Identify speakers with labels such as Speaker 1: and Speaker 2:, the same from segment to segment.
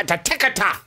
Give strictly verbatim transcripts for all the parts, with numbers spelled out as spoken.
Speaker 1: ta-ta-ta-ta-ta-ta.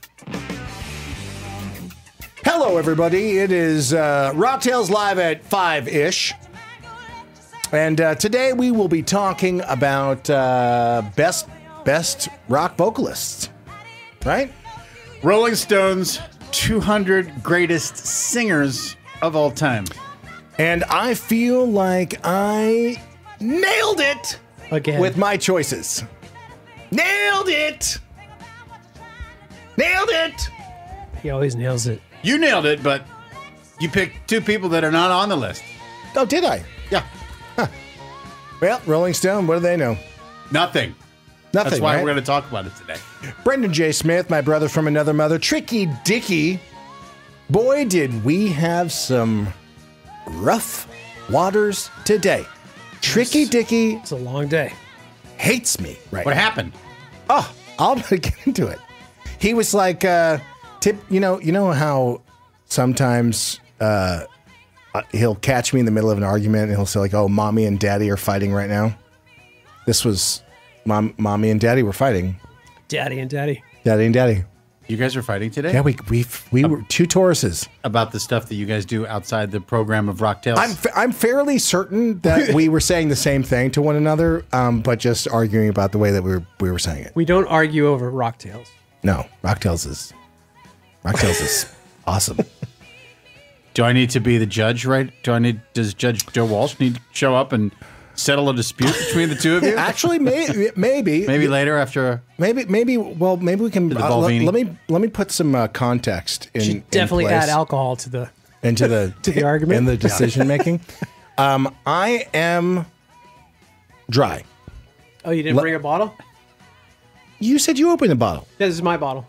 Speaker 1: Hello, everybody. It is uh, Rock Tales Live at five-ish. And uh, today we will be talking about uh, best best rock vocalists, right?
Speaker 2: Rolling Stones, two hundred greatest singers of all time.
Speaker 1: And I feel like I nailed it
Speaker 3: Again.
Speaker 1: with my choices. Nailed it! Nailed it!
Speaker 3: He always nails it.
Speaker 2: You nailed it, but you picked two people that are not on the list.
Speaker 1: Oh, did I?
Speaker 2: Yeah.
Speaker 1: Huh. Well, Rolling Stone, what do they know?
Speaker 2: Nothing.
Speaker 1: Nothing,
Speaker 2: That's why
Speaker 1: right?
Speaker 2: we're going to talk about it today.
Speaker 1: Brendan J. Smith, my brother from another mother, Tricky Dicky. Boy, did we have some rough waters today. Tricky Dicky
Speaker 3: It's a long day.
Speaker 1: hates me right
Speaker 2: What
Speaker 1: now.
Speaker 2: happened?
Speaker 1: Oh, I'll get into it. He was like, uh, tip, you know, you know how sometimes uh, uh, he'll catch me in the middle of an argument and he'll say like, "Oh, mommy and daddy are fighting right now." This was, mom, mommy and daddy were fighting.
Speaker 3: Daddy and daddy.
Speaker 1: Daddy and daddy.
Speaker 2: You guys are fighting today?
Speaker 1: Yeah, we we we were two Tauruses.
Speaker 2: About the stuff that you guys do outside the program of Rock Tales?
Speaker 1: I'm fa- I'm fairly certain that we were saying the same thing to one another, um, but just arguing about the way that we were we were saying it.
Speaker 3: We don't argue over rock tales.
Speaker 1: No, Rocktails is Rocktails is awesome.
Speaker 2: Do I need to be the judge, right? Do I need? Does Judge Joe Walsh need to show up and settle a dispute between the two of you?
Speaker 1: Actually, may, maybe
Speaker 2: Maybe later after.
Speaker 1: maybe maybe well maybe we can
Speaker 2: The
Speaker 1: uh, let,
Speaker 2: Volvini.
Speaker 1: let me let me put some uh, context in,
Speaker 3: Should definitely
Speaker 1: in place
Speaker 3: add alcohol to the.
Speaker 1: into the
Speaker 3: to the argument.
Speaker 1: and the decision making. Um, I am dry.
Speaker 3: Oh, you didn't
Speaker 1: Le-
Speaker 3: bring a bottle?
Speaker 1: You said you opened the bottle.
Speaker 3: Yeah, this is my bottle.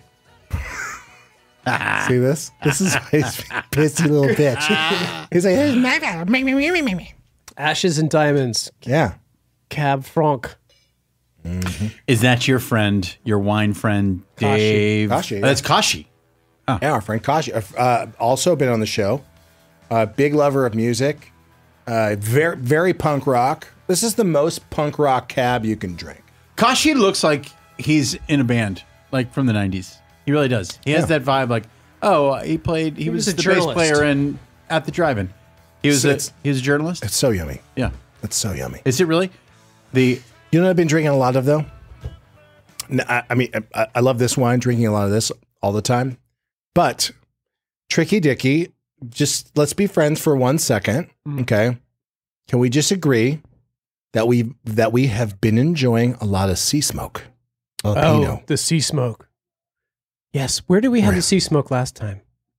Speaker 1: See this? This is his pissy little bitch. He's like, "Here's my bottle." Me, me, me, me, me, me.
Speaker 3: Ashes and Diamonds.
Speaker 1: Yeah.
Speaker 3: Cab Franc.
Speaker 2: Is that your friend, your wine friend,
Speaker 3: Kashi.
Speaker 2: Dave?
Speaker 1: Kashi,
Speaker 2: Oh,
Speaker 1: yeah.
Speaker 2: that's Kashi.
Speaker 1: Yeah, our friend Kashi. Uh, also been on the show. Uh, big lover of music. Uh, very, very punk rock. This is the most punk rock cab you can drink.
Speaker 2: Kashi looks like he's in a band, like from the nineties. He really does. He has
Speaker 1: Yeah.
Speaker 2: that vibe, like, oh, he played. He,
Speaker 3: He
Speaker 2: was,
Speaker 3: was a
Speaker 2: the
Speaker 3: journalist.
Speaker 2: bass player in at the drive-in. He was a
Speaker 1: It's-
Speaker 2: he was a journalist.
Speaker 1: It's so yummy.
Speaker 2: Yeah,
Speaker 1: It's so yummy.
Speaker 2: is it really? The
Speaker 1: You know what I've been drinking a lot of, though? No, I, I mean, I, I love this wine, drinking a lot of this all the time. But Tricky Dicky, just let's be friends for one second, okay? Can we just agree that we that we have been enjoying a lot of sea smoke?
Speaker 3: Oh,
Speaker 1: Alpino.
Speaker 3: the sea smoke. Yes. Where did we have
Speaker 1: Where?
Speaker 3: the sea smoke last time?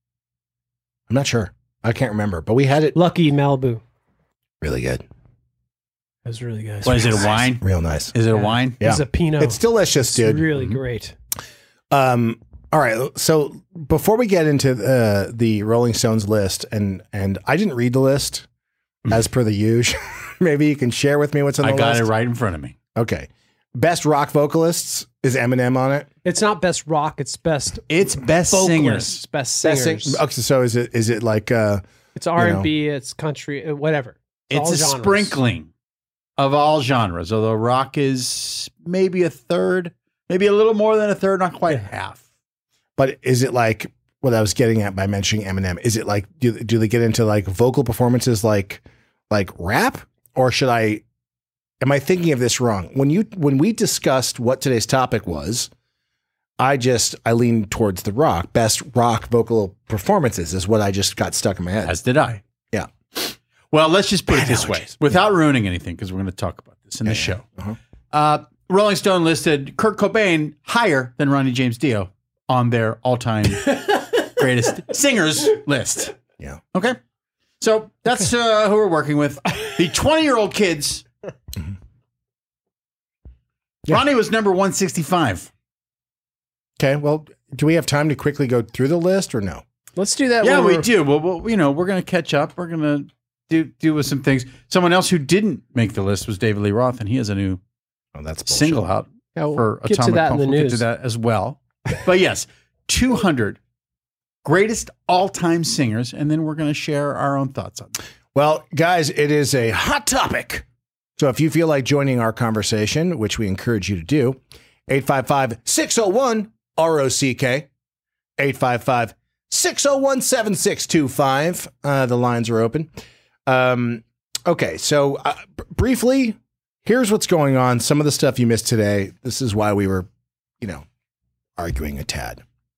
Speaker 1: I'm not sure. I can't remember, but we had it
Speaker 3: Lucky Malibu.
Speaker 1: really good.
Speaker 3: That was really good.
Speaker 2: what is it? A wine?
Speaker 1: Real nice.
Speaker 2: Is it a wine?
Speaker 3: It was a Pinot.
Speaker 1: It's delicious,
Speaker 3: It's
Speaker 1: dude.
Speaker 3: really great.
Speaker 1: Um, all right. So before we get into uh, the Rolling Stones list, and and I didn't read the list as per the usual. Maybe you can share with me what's on the
Speaker 2: I got
Speaker 1: list.
Speaker 2: it right in front of me.
Speaker 1: Okay. Best rock vocalists is Eminem on it.
Speaker 3: It's not best rock. It's best
Speaker 2: It's best
Speaker 3: vocalists.
Speaker 2: singers.
Speaker 3: Best
Speaker 1: Best
Speaker 3: singers.
Speaker 1: sing- okay, so is it is it like uh,
Speaker 3: It's R and B. It's country. uh, Whatever.
Speaker 2: It's
Speaker 3: all
Speaker 2: a
Speaker 3: genres.
Speaker 2: sprinkling of all genres. Although rock is maybe a third, maybe a little more than a third, not quite half.
Speaker 1: but is it like what I was getting at by mentioning Eminem? Is it like do do they get into like vocal performances like like rap, or should I? Am I thinking of this wrong? When you when we discussed what today's topic was, I just I leaned towards the rock. Best rock vocal performances is what I just got stuck in my head.
Speaker 2: As did I.
Speaker 1: Yeah.
Speaker 2: Well, let's just put
Speaker 1: Bad
Speaker 2: it this way,
Speaker 1: allergies.
Speaker 2: without ruining anything, because we're going to talk about this in the
Speaker 1: Yeah,
Speaker 2: show.
Speaker 1: Uh-huh.
Speaker 2: Uh, Rolling Stone listed Kurt Cobain higher than Ronnie James Dio on their all-time greatest singers list.
Speaker 1: Yeah.
Speaker 2: Okay. So that's uh, who we're working with. The twenty-year-old kids.
Speaker 1: Yeah.
Speaker 2: Ronnie was number one sixty-five.
Speaker 1: Okay. Well, do we have time to quickly go through the list or no?
Speaker 3: Let's do that.
Speaker 2: Yeah,
Speaker 3: when
Speaker 2: we
Speaker 3: we're-
Speaker 2: do. Well, well, you know, we're going to catch up. We're going to do do with some things. Someone else who didn't make the list was David Lee Roth, and he has a new
Speaker 1: Oh, that's bullshit.
Speaker 2: single out
Speaker 3: Yeah, we'll
Speaker 2: for
Speaker 3: get to
Speaker 2: Atomic
Speaker 3: that in
Speaker 2: Pump.
Speaker 3: the
Speaker 2: We'll get
Speaker 3: news.
Speaker 2: to that as well. But yes, two hundred greatest all-time singers, and then we're going to share our own thoughts on them.
Speaker 1: Well, guys, it is a hot topic. So if you feel like joining our conversation, which we encourage you to do, eight five five, six oh one, R O C K, eight five five, six oh one, seven six two five. Uh, the lines are open. Um, okay, so uh, b- briefly, here's what's going on. Some of the stuff you missed today. This is why we were, you know, arguing a tad.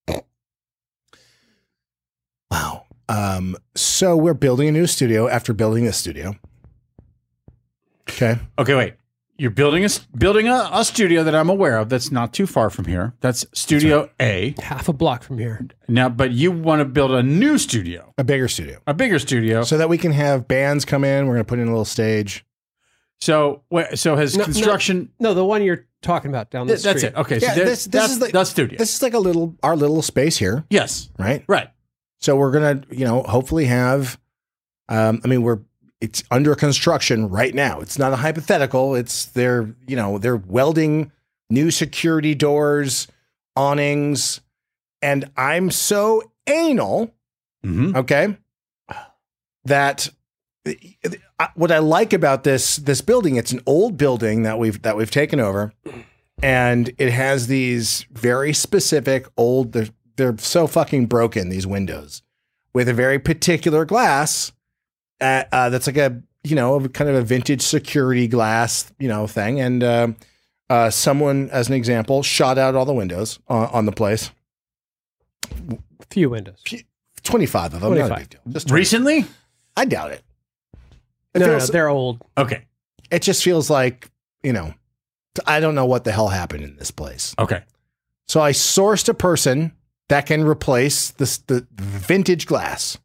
Speaker 1: Wow. Um, so we're building a new studio after building this studio. Okay.
Speaker 2: Okay, wait. You're building a s- building a, a studio that I'm aware of that's not too far from here. That's Studio A.
Speaker 3: Half a block from here.
Speaker 2: Now, but you want to build a new studio,
Speaker 1: A bigger studio.
Speaker 2: a bigger studio.
Speaker 1: So that we can have bands come in. We're going to put in a little stage.
Speaker 2: So, wh- so has
Speaker 3: No, no.
Speaker 2: construction?
Speaker 3: No, the one you're talking about down the
Speaker 2: Th-
Speaker 3: street.
Speaker 2: that's it. Okay,
Speaker 1: Yeah,
Speaker 2: so there-
Speaker 1: this- this
Speaker 2: that's
Speaker 1: is the-
Speaker 2: the studio.
Speaker 1: This is like a little, our little space here,
Speaker 2: yes,
Speaker 1: right?
Speaker 2: right.
Speaker 1: So we're going to, you know, hopefully have, um, I mean, we're, it's under construction right now. It's not a hypothetical. It's they're, you know, they're welding new security doors, awnings, and I'm so anal,
Speaker 2: Mm-hmm.
Speaker 1: okay, that uh, what I like about this this building, it's an old building that we've that we've taken over, and it has these very specific old. They're, they're so fucking broken, these windows, with a very particular glass. Uh, uh, that's like a, you know, kind of a vintage security glass, you know, thing. And uh, uh, someone, as an example, shot out all the windows on, on the place.
Speaker 3: Few windows.
Speaker 1: twenty-five of them. Not a
Speaker 3: twenty-five.
Speaker 1: big deal. Just twenty.
Speaker 2: Recently?
Speaker 1: I doubt it. It,
Speaker 3: No, no,
Speaker 1: feels,
Speaker 3: no, they're old.
Speaker 2: Okay.
Speaker 1: it just feels like, you know, I don't know what the hell happened in this place.
Speaker 2: Okay.
Speaker 1: So I sourced a person that can replace this, the vintage glass.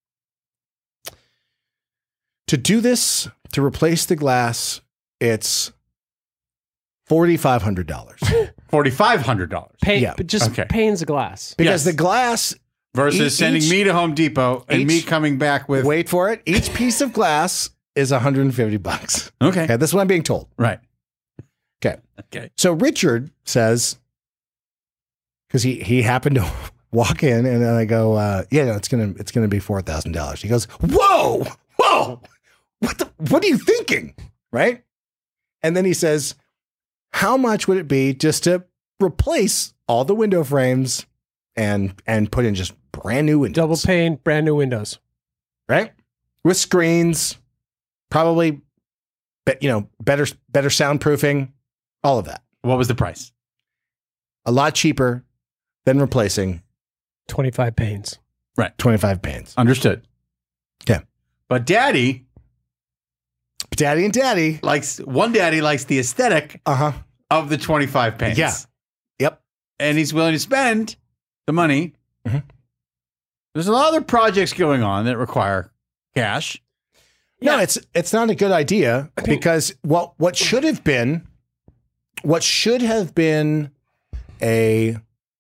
Speaker 1: To do this, to replace the glass, it's four thousand five hundred dollars.
Speaker 2: forty-five hundred dollars
Speaker 3: Paint,
Speaker 1: Yeah.
Speaker 3: but just
Speaker 2: Okay.
Speaker 3: panes of glass.
Speaker 1: Because
Speaker 2: Yes.
Speaker 1: the glass,
Speaker 2: versus
Speaker 1: Each-
Speaker 2: sending
Speaker 1: each-
Speaker 2: me to Home Depot and me
Speaker 1: each-
Speaker 2: coming back with.
Speaker 1: wait for it, each piece of glass is one hundred fifty bucks.
Speaker 2: Okay.
Speaker 1: Okay, that's what I'm being told.
Speaker 2: Right.
Speaker 1: Okay.
Speaker 2: Okay.
Speaker 1: So Richard says, because he he happened to walk in, and then I go, uh, yeah, no, it's gonna it's gonna be four thousand dollars. He goes, whoa, whoa, what the, what are you thinking, right? And then he says, how much would it be just to replace all the window frames and and put in just brand new windows,
Speaker 3: Double pane, brand new windows.
Speaker 1: right? With screens, probably, be, you know, better better soundproofing, all of that.
Speaker 2: What was the price?
Speaker 1: A lot cheaper than replacing
Speaker 3: twenty-five panes.
Speaker 1: twenty-five panes.
Speaker 2: Understood.
Speaker 1: Okay.
Speaker 2: But daddy
Speaker 1: Daddy and daddy.
Speaker 2: likes, one daddy likes the aesthetic
Speaker 1: Uh huh.
Speaker 2: of the twenty-five pence.
Speaker 1: Yeah. Yep.
Speaker 2: And he's willing to spend the money.
Speaker 1: Mhm.
Speaker 2: There's a lot of other projects going on that require cash.
Speaker 1: No,
Speaker 3: Yeah.
Speaker 1: it's it's not a good idea because what what should have been what should have been a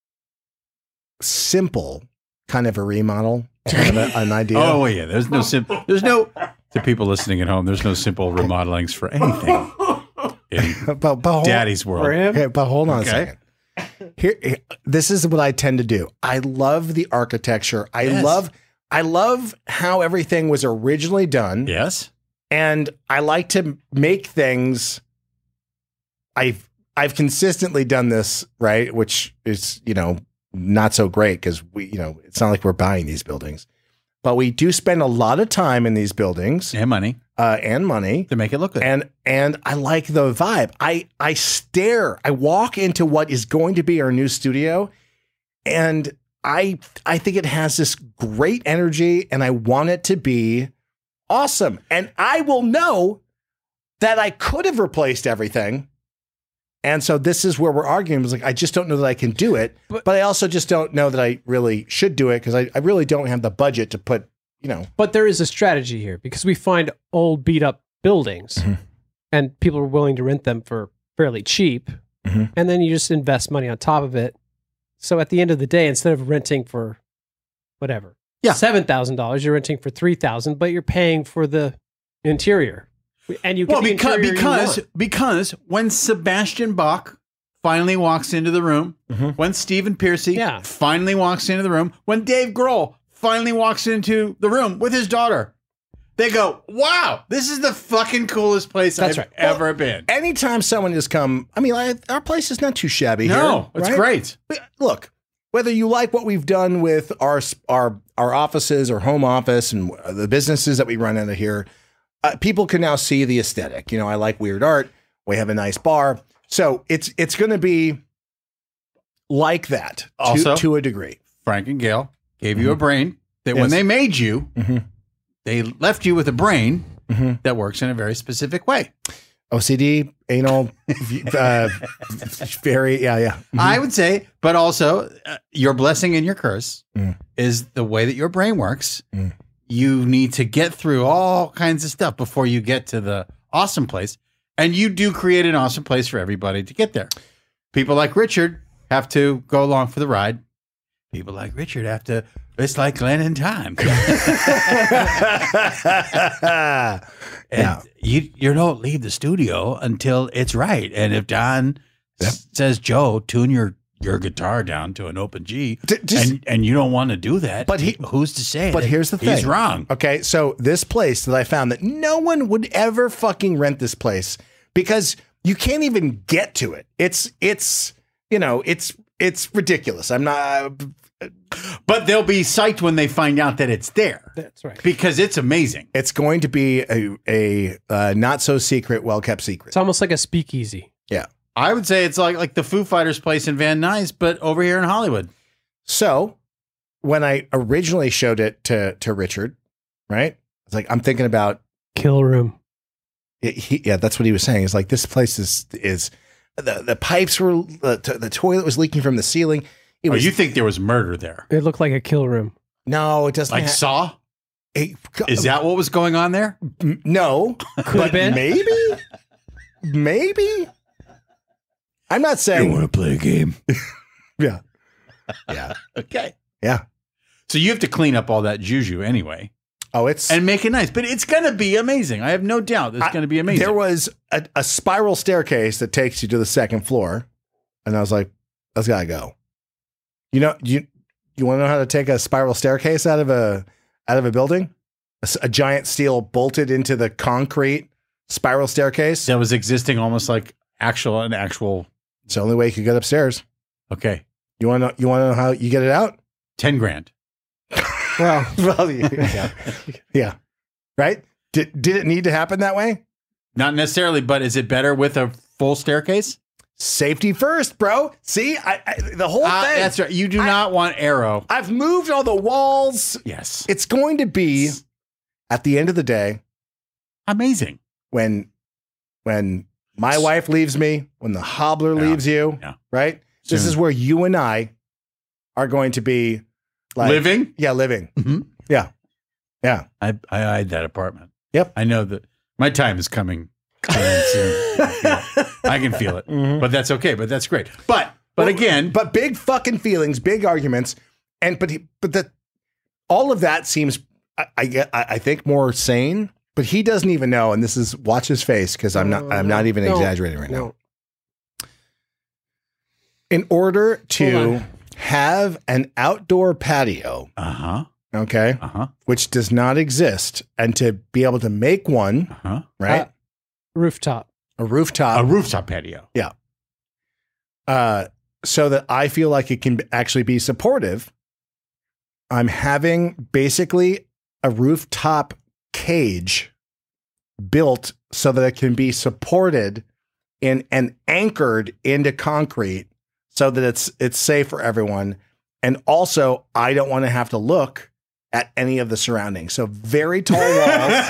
Speaker 1: simple kind of a remodel, kind of a- an idea.
Speaker 2: Oh yeah, there's no simple. There's no to people listening at home. There's no simple remodelings for anything in
Speaker 1: but, but hold,
Speaker 2: Daddy's world.
Speaker 3: For him?
Speaker 1: okay, but hold on
Speaker 2: Okay.
Speaker 1: a second. Here, here- this is what I tend to do. I love the architecture. I
Speaker 2: Yes.
Speaker 1: love I love how everything was originally done.
Speaker 2: Yes.
Speaker 1: And I like to make things. I've I've consistently done this, right? Which is, you know, not so great because we, you know, it's not like we're buying these buildings, but we do spend a lot of time in these buildings
Speaker 2: And money
Speaker 1: uh, and money,
Speaker 2: to make it look good.
Speaker 1: and and I like the vibe. I I stare. I walk into what is going to be our new studio, and I I think it has this great energy, and I want it to be awesome. And I will know that I could have replaced everything. And so this is where we're arguing. It's like, I just don't know that I can do it, but,
Speaker 3: But-
Speaker 1: I also just don't know that I really should do it because I, I really don't have the budget to put, you know.
Speaker 3: But there is a strategy here because we find old beat up buildings
Speaker 1: Mhm.
Speaker 3: and people are willing to rent them for fairly cheap.
Speaker 1: Mhm.
Speaker 3: And then you just invest money on top of it. So at the end of the day, instead of renting for whatever,
Speaker 2: Yeah.
Speaker 3: seven thousand dollars, you're renting for three thousand dollars, but you're paying for the interior. And you get
Speaker 2: well,
Speaker 3: the
Speaker 2: because
Speaker 3: interior you
Speaker 2: because
Speaker 3: want.
Speaker 2: because when Sebastian Bach finally walks into the room,
Speaker 1: Mhm.
Speaker 2: when Stephen Piercy
Speaker 3: Yeah.
Speaker 2: finally walks into the room, when Dave Grohl finally walks into the room with his daughter, they go, wow, this is the fucking coolest place
Speaker 3: That's
Speaker 2: I've
Speaker 3: right.
Speaker 2: ever
Speaker 1: Well,
Speaker 2: been.
Speaker 1: Anytime someone has come, I mean, I, our place is not too shabby
Speaker 2: No,
Speaker 1: here.
Speaker 2: it's
Speaker 1: right?
Speaker 2: great.
Speaker 1: Look, whether you like what we've done with our our our offices or home office and the businesses that we run out of here, uh, people can now see the aesthetic. You know, I like weird art. We have a nice bar, so it's it's going to be like that to,
Speaker 2: Also-
Speaker 1: to a degree.
Speaker 2: Frank and Gail gave you a brain that when
Speaker 1: Yes.
Speaker 2: they made you,
Speaker 1: Mhm.
Speaker 2: they left you with a brain
Speaker 1: Mhm.
Speaker 2: that works in a very specific way.
Speaker 1: O C D, anal, uh, very yeah yeah. Mhm.
Speaker 2: I would say, but also uh, your blessing and your curse
Speaker 1: Mm.
Speaker 2: is the way that your brain works.
Speaker 1: Mm.
Speaker 2: You need to get through all kinds of stuff before you get to the awesome place. And you do create an awesome place for everybody to get there. People like Richard have to go along for the ride. People like Richard have to, it's like Glenn in time.
Speaker 1: yeah.
Speaker 2: And you you don't leave the studio until it's right. And if Don
Speaker 1: Yep.
Speaker 2: s- says, Joe, tune your, your guitar down to an open G,
Speaker 1: D- just-
Speaker 2: and, and you don't want to do that,
Speaker 1: But he-
Speaker 2: who's to say
Speaker 1: but
Speaker 2: that
Speaker 1: here's the
Speaker 2: he's
Speaker 1: thing.
Speaker 2: wrong?
Speaker 1: Okay, so this place that I found that no one would ever fucking rent this place because you can't even get to it. It's it's you know it's it's ridiculous. I'm not.
Speaker 2: But they'll be psyched when they find out that it's there
Speaker 3: That's right.
Speaker 2: because it's amazing.
Speaker 1: It's going to be a a uh, not so secret, well kept secret.
Speaker 3: It's almost like a speakeasy.
Speaker 1: Yeah.
Speaker 2: I would say it's like like the Foo Fighters place in Van Nuys, but over here in Hollywood.
Speaker 1: So when I originally showed it to to Richard, right? It's like I'm thinking about.
Speaker 3: Kill room.
Speaker 1: It, he, yeah, that's what he was saying. It's like this place is is the the pipes were the, t- the toilet was leaking from the ceiling. It
Speaker 2: Oh,
Speaker 1: was
Speaker 2: you think there was murder there?
Speaker 3: It looked like a kill room.
Speaker 1: no, it doesn't.
Speaker 2: Like
Speaker 1: ha-
Speaker 2: Saw?
Speaker 1: it-
Speaker 2: Is that what was going on there?
Speaker 1: M- no, but
Speaker 3: been.
Speaker 1: maybe, maybe. I'm not saying.
Speaker 2: to play a game?
Speaker 1: Yeah, yeah,
Speaker 2: Okay.
Speaker 1: yeah.
Speaker 2: So you have to clean up all that juju anyway
Speaker 1: Oh, it's
Speaker 2: and make it nice. But it's going to be amazing. I have no doubt it's
Speaker 1: I-
Speaker 2: going to be amazing.
Speaker 1: There was a, a spiral staircase that takes you to the second floor, and I was like, "That's gotta go." You know, you you want to know how to take a spiral staircase out of a out of a building? A, s- a giant steel bolted into the concrete spiral staircase.
Speaker 2: that was existing almost like actual an actual.
Speaker 1: It's the only way you could get upstairs.
Speaker 2: Okay.
Speaker 1: You want to know? You want to know how you get it out?
Speaker 2: ten grand.
Speaker 3: Well,
Speaker 1: Well, yeah, yeah, right. Did did it need to happen that way?
Speaker 2: Not necessarily, but is it better with a full staircase?
Speaker 1: Safety first, bro. See, I, I the whole
Speaker 2: Uh,
Speaker 1: thing.
Speaker 2: that's right. You do
Speaker 1: I-
Speaker 2: not want arrow.
Speaker 1: I've moved all the walls.
Speaker 2: Yes.
Speaker 1: It's going to be at the end of the day
Speaker 2: Amazing.
Speaker 1: when when my wife leaves me, when the hobbler
Speaker 2: Yeah,
Speaker 1: leaves you,
Speaker 2: yeah.
Speaker 1: right? This
Speaker 2: Soon.
Speaker 1: is where you and I are going to be like
Speaker 2: Living?
Speaker 1: Yeah, living.
Speaker 2: Mhm.
Speaker 1: Yeah. Yeah.
Speaker 2: I, I eyed that apartment.
Speaker 1: Yep.
Speaker 2: I know that my time is coming. coming soon. I, feel it. I can feel it. But that's okay. But that's great. But but
Speaker 1: Well,
Speaker 2: again,
Speaker 1: But big fucking feelings, big arguments, and but he, but that all of that seems I, I get I, I think more sane. But he doesn't even know, and this is watch his face because I'm not I'm not even
Speaker 3: No,
Speaker 1: exaggerating right now.
Speaker 3: no.
Speaker 1: In order
Speaker 3: Hold
Speaker 1: to
Speaker 3: on.
Speaker 1: have an outdoor patio,
Speaker 2: uh-huh.
Speaker 1: okay,
Speaker 2: Uh-huh.
Speaker 1: which does not exist, and to be able to make one,
Speaker 2: Uh-huh.
Speaker 1: right,
Speaker 3: Uh, Rooftop.
Speaker 1: a rooftop,
Speaker 2: A rooftop patio.
Speaker 1: uh, so that I feel like it can actually be supportive, I'm having basically a rooftop cage built so that it can be supported in and anchored into concrete so that it's it's safe for everyone. And also, I don't want to have to look at any of the surroundings. So very tall walls.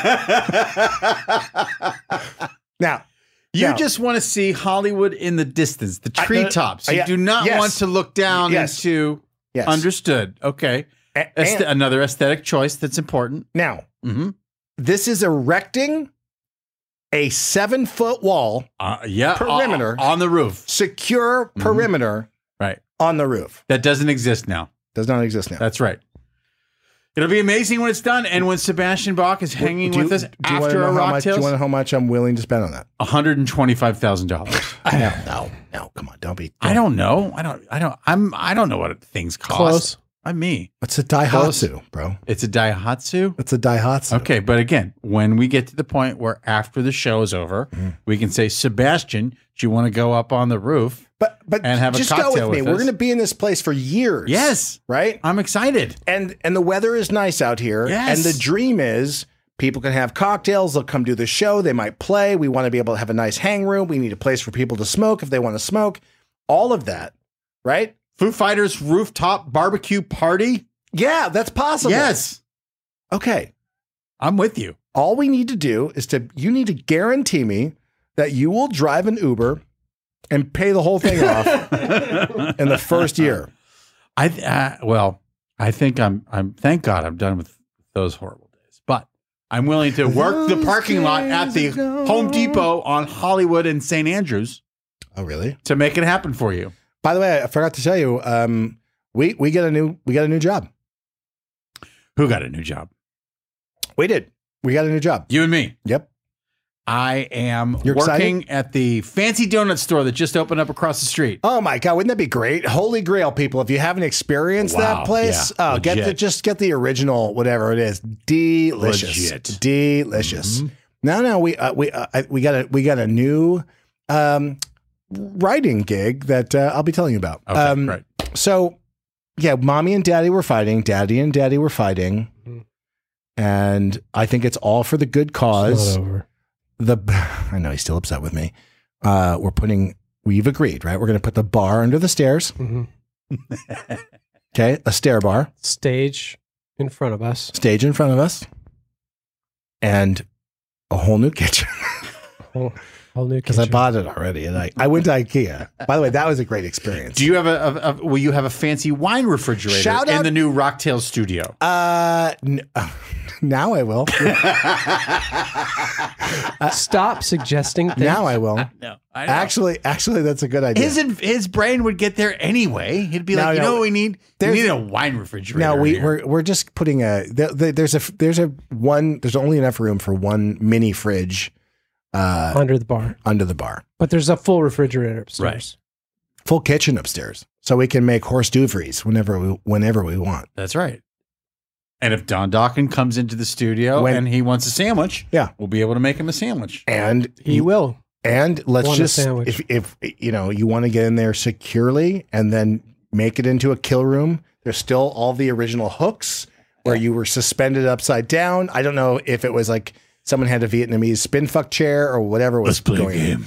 Speaker 1: Now,
Speaker 2: You
Speaker 1: Now-
Speaker 2: just want to see Hollywood in the distance, the
Speaker 1: I- uh,
Speaker 2: treetops. You
Speaker 1: yeah,
Speaker 2: do not
Speaker 1: yes.
Speaker 2: want to look down
Speaker 1: Yes.
Speaker 2: into.
Speaker 1: yes.
Speaker 2: Understood. Okay.
Speaker 1: A-
Speaker 2: Aesthe-
Speaker 1: and-
Speaker 2: another aesthetic choice that's important.
Speaker 1: now,
Speaker 2: Mm-hmm.
Speaker 1: this is erecting a seven foot wall,
Speaker 2: Uh, yeah.
Speaker 1: Perimeter.
Speaker 2: on, on the roof.
Speaker 1: secure
Speaker 2: Mhm.
Speaker 1: perimeter
Speaker 2: Right.
Speaker 1: on the roof.
Speaker 2: That doesn't exist now.
Speaker 1: Does not exist now.
Speaker 2: That's right. It'll be amazing when it's done, and when Sebastian Bach is hanging
Speaker 1: Do you-
Speaker 2: with us
Speaker 1: do you wanna
Speaker 2: after
Speaker 1: know
Speaker 2: a
Speaker 1: how
Speaker 2: Rock
Speaker 1: much, Do you
Speaker 2: Tales,
Speaker 1: want to know how much I'm willing to spend on that?
Speaker 2: one hundred and twenty-five thousand dollars.
Speaker 1: No, no, no. Come on, don't be.
Speaker 2: I don't know. I don't. I don't. I'm. I don't know what things cost.
Speaker 3: Close.
Speaker 2: I'm me.
Speaker 1: It's a Daihatsu, bro.
Speaker 2: It's a Daihatsu?
Speaker 1: It's a Daihatsu.
Speaker 2: Okay, but again, when we get to the point where after the show is over,
Speaker 1: Mhm.
Speaker 2: we can say, Sebastian, do you want to go up on the roof?
Speaker 1: But but
Speaker 2: And have a
Speaker 1: just go
Speaker 2: cocktail
Speaker 1: with me.
Speaker 2: with
Speaker 1: We're
Speaker 2: us.
Speaker 1: going to be in this place for years.
Speaker 2: Yes.
Speaker 1: Right?
Speaker 2: I'm excited.
Speaker 1: And and the weather is nice out here.
Speaker 2: Yes.
Speaker 1: And the dream is people can have cocktails. They'll come do the show. They might play. We want to be able to have a nice hang room. We need a place for people to smoke if they want to smoke. All of that, right?
Speaker 2: Foo Fighters rooftop barbecue party?
Speaker 1: Yeah, that's possible.
Speaker 2: Yes.
Speaker 1: Okay.
Speaker 2: I'm with you.
Speaker 1: All we need to do is to, you need to guarantee me that you will drive an Uber and pay the whole thing off in the first year.
Speaker 2: I uh, well, I think I'm I'm thank God I'm done with those horrible days. But I'm willing to work the
Speaker 1: Those
Speaker 2: parking lot at the
Speaker 1: days ago.
Speaker 2: Home Depot on Hollywood and Saint Andrews
Speaker 1: Oh, really?
Speaker 2: to make it happen for you.
Speaker 1: By the way, I forgot to tell you, um, we we get a new we got a new job.
Speaker 2: Who got a new job?
Speaker 1: We did. We got a new job.
Speaker 2: You and me.
Speaker 1: Yep.
Speaker 2: I am
Speaker 1: You're
Speaker 2: working at the fancy donut store that just opened up across the street.
Speaker 1: Oh my God, wouldn't that be great? Holy Grail, people! If you haven't experienced
Speaker 2: Wow,
Speaker 1: that place,
Speaker 2: yeah,
Speaker 1: oh, get the
Speaker 2: legit.
Speaker 1: just get the original, whatever it is. Delicious,
Speaker 2: Legit.
Speaker 1: delicious.
Speaker 2: Mhm.
Speaker 1: No, no, we uh, we uh, I- we got a we got a new um, writing gig that uh, I'll be telling you about.
Speaker 2: Okay,
Speaker 1: um,
Speaker 2: right.
Speaker 1: So, yeah, mommy and daddy were fighting. Daddy and daddy were fighting,
Speaker 3: Mhm.
Speaker 1: and I think it's all for the good
Speaker 3: It's
Speaker 1: cause.
Speaker 3: not over.
Speaker 1: The I know he's still upset with me. Uh, we're putting. We've agreed, right? We're going to put the bar under the stairs.
Speaker 3: Mhm.
Speaker 1: Okay, a stair bar,
Speaker 3: Stage in front of us.
Speaker 1: stage in front of us, and a whole new kitchen
Speaker 3: Whole, whole new
Speaker 1: because I
Speaker 3: kitchen.
Speaker 1: bought it already. And I, I went to IKEA. By the way, that was a great experience.
Speaker 2: Do you have a, a, a will you have a fancy wine refrigerator
Speaker 1: Shout
Speaker 2: in
Speaker 1: out-
Speaker 2: the new Rocktail studio?
Speaker 1: Uh, n- now I will.
Speaker 3: Stop suggesting things.
Speaker 1: Now I will.
Speaker 2: No, I know.
Speaker 1: Actually, actually, that's a good idea.
Speaker 2: his his brain would get there anyway. He'd be
Speaker 1: No,
Speaker 2: like, you
Speaker 1: no.
Speaker 2: know what we need? We
Speaker 1: There's-
Speaker 2: need a wine refrigerator.
Speaker 1: Now we
Speaker 2: here."
Speaker 1: we're we're just putting a th- th- there's a there's a one there's only enough room for one mini fridge uh,
Speaker 3: under the bar.
Speaker 1: under the bar.
Speaker 3: But there's a full refrigerator upstairs.
Speaker 2: Right.
Speaker 1: Full kitchen upstairs, so we can make horse douvries whenever we whenever we want.
Speaker 2: That's right. And if Don Dawkin comes into the studio
Speaker 1: When-
Speaker 2: and he wants a sandwich,
Speaker 1: Yeah.
Speaker 2: we'll be able to make him a sandwich.
Speaker 1: And
Speaker 3: He
Speaker 1: you-
Speaker 3: will.
Speaker 1: and let's
Speaker 3: Want a
Speaker 1: just
Speaker 3: sandwich.
Speaker 1: if if you know you want to get in there securely and then make it into a kill room. There's still all the original hooks where you were suspended upside down. I don't know if it was like someone had a Vietnamese spin fuck chair or whatever was going.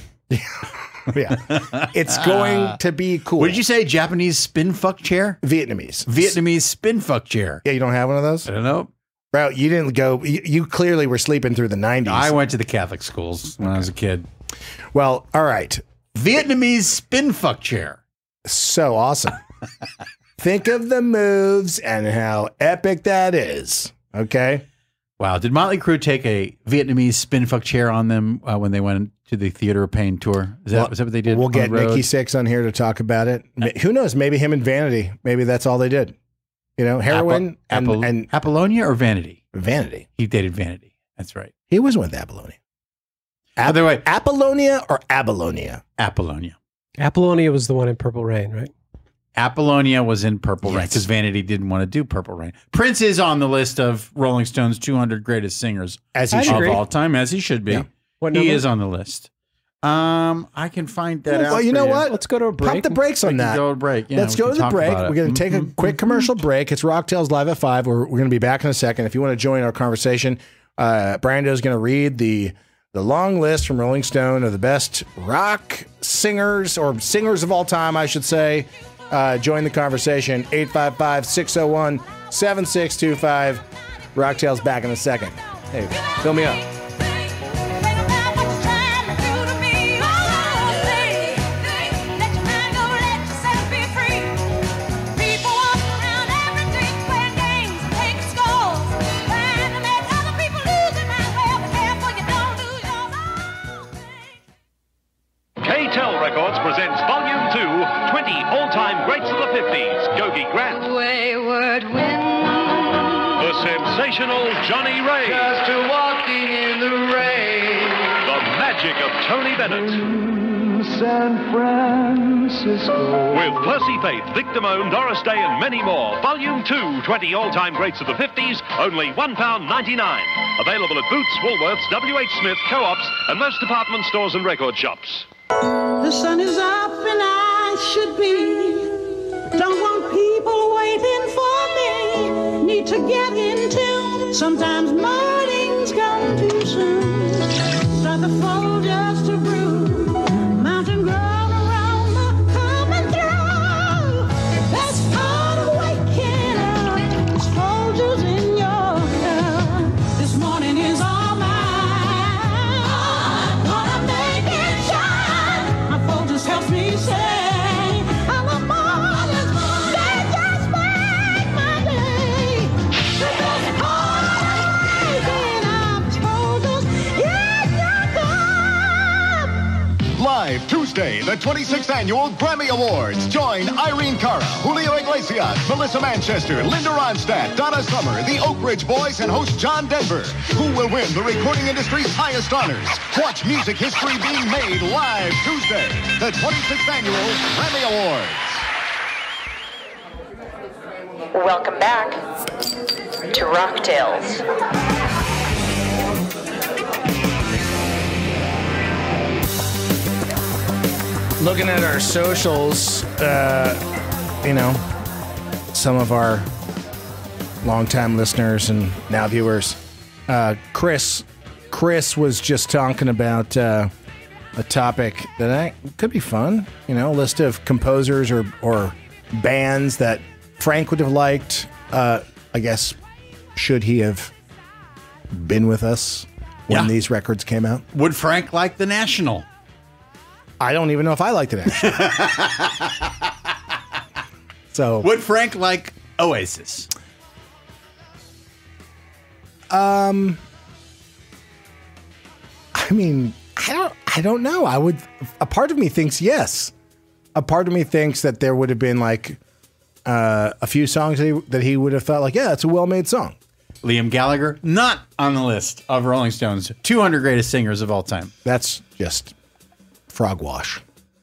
Speaker 1: Yeah, it's going to be cool.
Speaker 2: What did you say? Japanese spin fuck chair?
Speaker 1: Vietnamese.
Speaker 2: Vietnamese spin fuck chair.
Speaker 1: Yeah, you don't have one of those?
Speaker 2: I don't know.
Speaker 1: Bro, you didn't go. You, you clearly were sleeping through the nineties.
Speaker 2: I went to the Catholic schools when I was a kid.
Speaker 1: Well, all right.
Speaker 2: Vietnamese spin fuck chair.
Speaker 1: So awesome. Think of the moves and how epic that is. Okay.
Speaker 2: Wow. Did Motley Crue take a Vietnamese spin fuck chair on them uh, when they went to the Theater of Pain tour? Is that,
Speaker 1: Well,
Speaker 2: is that what they did?
Speaker 1: We'll
Speaker 2: on
Speaker 1: get
Speaker 2: the road?
Speaker 1: Nikki Sixx on here to talk about it. Ma- Who knows? Maybe him and Vanity. Maybe that's all they did. You know, heroin and,
Speaker 2: Apol-
Speaker 1: and
Speaker 2: Apollonia or Vanity?
Speaker 1: Vanity.
Speaker 2: He dated Vanity. That's right.
Speaker 1: He was with Apollonia.
Speaker 2: By the way,
Speaker 1: Apollonia or Abalonia?
Speaker 2: Apollonia.
Speaker 3: Apollonia was the one in Purple Rain, right?
Speaker 2: Apollonia was in Purple Rain
Speaker 1: Yes.
Speaker 2: because Vanity didn't want to do Purple Rain. Prince is on the list of Rolling Stone's two hundred greatest singers
Speaker 1: As he
Speaker 3: I
Speaker 1: should.
Speaker 2: of
Speaker 3: agree.
Speaker 2: all time, as he should be.
Speaker 1: Yeah.
Speaker 3: What
Speaker 2: He
Speaker 3: number?
Speaker 2: is on the list. Um, I can find that
Speaker 1: Well,
Speaker 2: out.
Speaker 1: you
Speaker 2: for
Speaker 1: know what?
Speaker 3: Let's go to a break.
Speaker 1: Pump the brakes
Speaker 2: We
Speaker 1: on
Speaker 2: can
Speaker 1: that.
Speaker 2: go to break. Yeah,
Speaker 1: Let's
Speaker 2: we
Speaker 1: go
Speaker 2: can
Speaker 1: to the
Speaker 2: talk
Speaker 1: break.
Speaker 2: about it.
Speaker 1: We're going to take a
Speaker 2: Mhm.
Speaker 1: quick commercial break. It's Rocktails Live at five. We're, we're going to be back in a second. If you want to join our conversation, uh, Brando's going to read the the long list from Rolling Stone of the best rock singers or singers of all time, I should say. Uh, join the conversation. eight five five, six oh one, seven six two five. Rocktails back in a second. Hey, fill me up.
Speaker 4: K-Tel Records presents Volume two, twenty all-time greats of the fifties, Yogi Grant,
Speaker 5: Wayward wind,
Speaker 4: the sensational Johnny Ray,
Speaker 5: just a walking in the rain.
Speaker 4: the magic of Tony Bennett,
Speaker 5: San Francisco. Francisco.
Speaker 4: With Percy Faith, Vic Damone, Doris Day, and many more. Volume two, twenty all-time greats of the fifties, only one pound ninety-nine. Available at Boots, Woolworths, W H Smith, Co-ops, and most department stores and record shops.
Speaker 6: The sun is up and I should be. Don't want people waiting for me. Need to get in tune. Sometimes mornings come too soon. Start the Folgers to brew. Mountain grown aroma coming through. The best part of waking up is Folgers in your cup. This morning is all mine. Gonna make it shine. My Folgers helps me say, I'm a morning. They just make my day. The best part of waking up is Folgers in your cup.
Speaker 7: Live Tuesday, the twenty-sixth Annual Grammy Awards. Join Irene Cara, Julio Iglesias, Melissa Manchester, Linda Ronstadt, Donna Summer, the Oak Ridge Boys, and host John Denver. Who will win the recording industry's highest honors? Watch music history being made live Tuesday, the twenty-sixth Annual Grammy Awards.
Speaker 8: Welcome back to Rock Tales.
Speaker 1: Looking at our socials, uh, you know, some of our longtime listeners and now viewers, uh, Chris, Chris was just talking about uh, a topic that I, could be fun. You know, a list of composers or or bands that Frank would have liked. Uh, I guess should he have been with us when
Speaker 2: Yeah.
Speaker 1: these records came out?
Speaker 2: Would Frank like the National?
Speaker 1: I don't even know if I liked it actually. So
Speaker 2: Would Frank like Oasis?
Speaker 1: Um, I mean, I don't, I don't know. I would. A part of me thinks yes. A part of me thinks that there would have been like uh, a few songs that he, that he would have thought like, yeah, it's a well-made song.
Speaker 2: Liam Gallagher, not on the list of Rolling Stone's two hundred greatest singers of all time.
Speaker 1: That's just frog wash.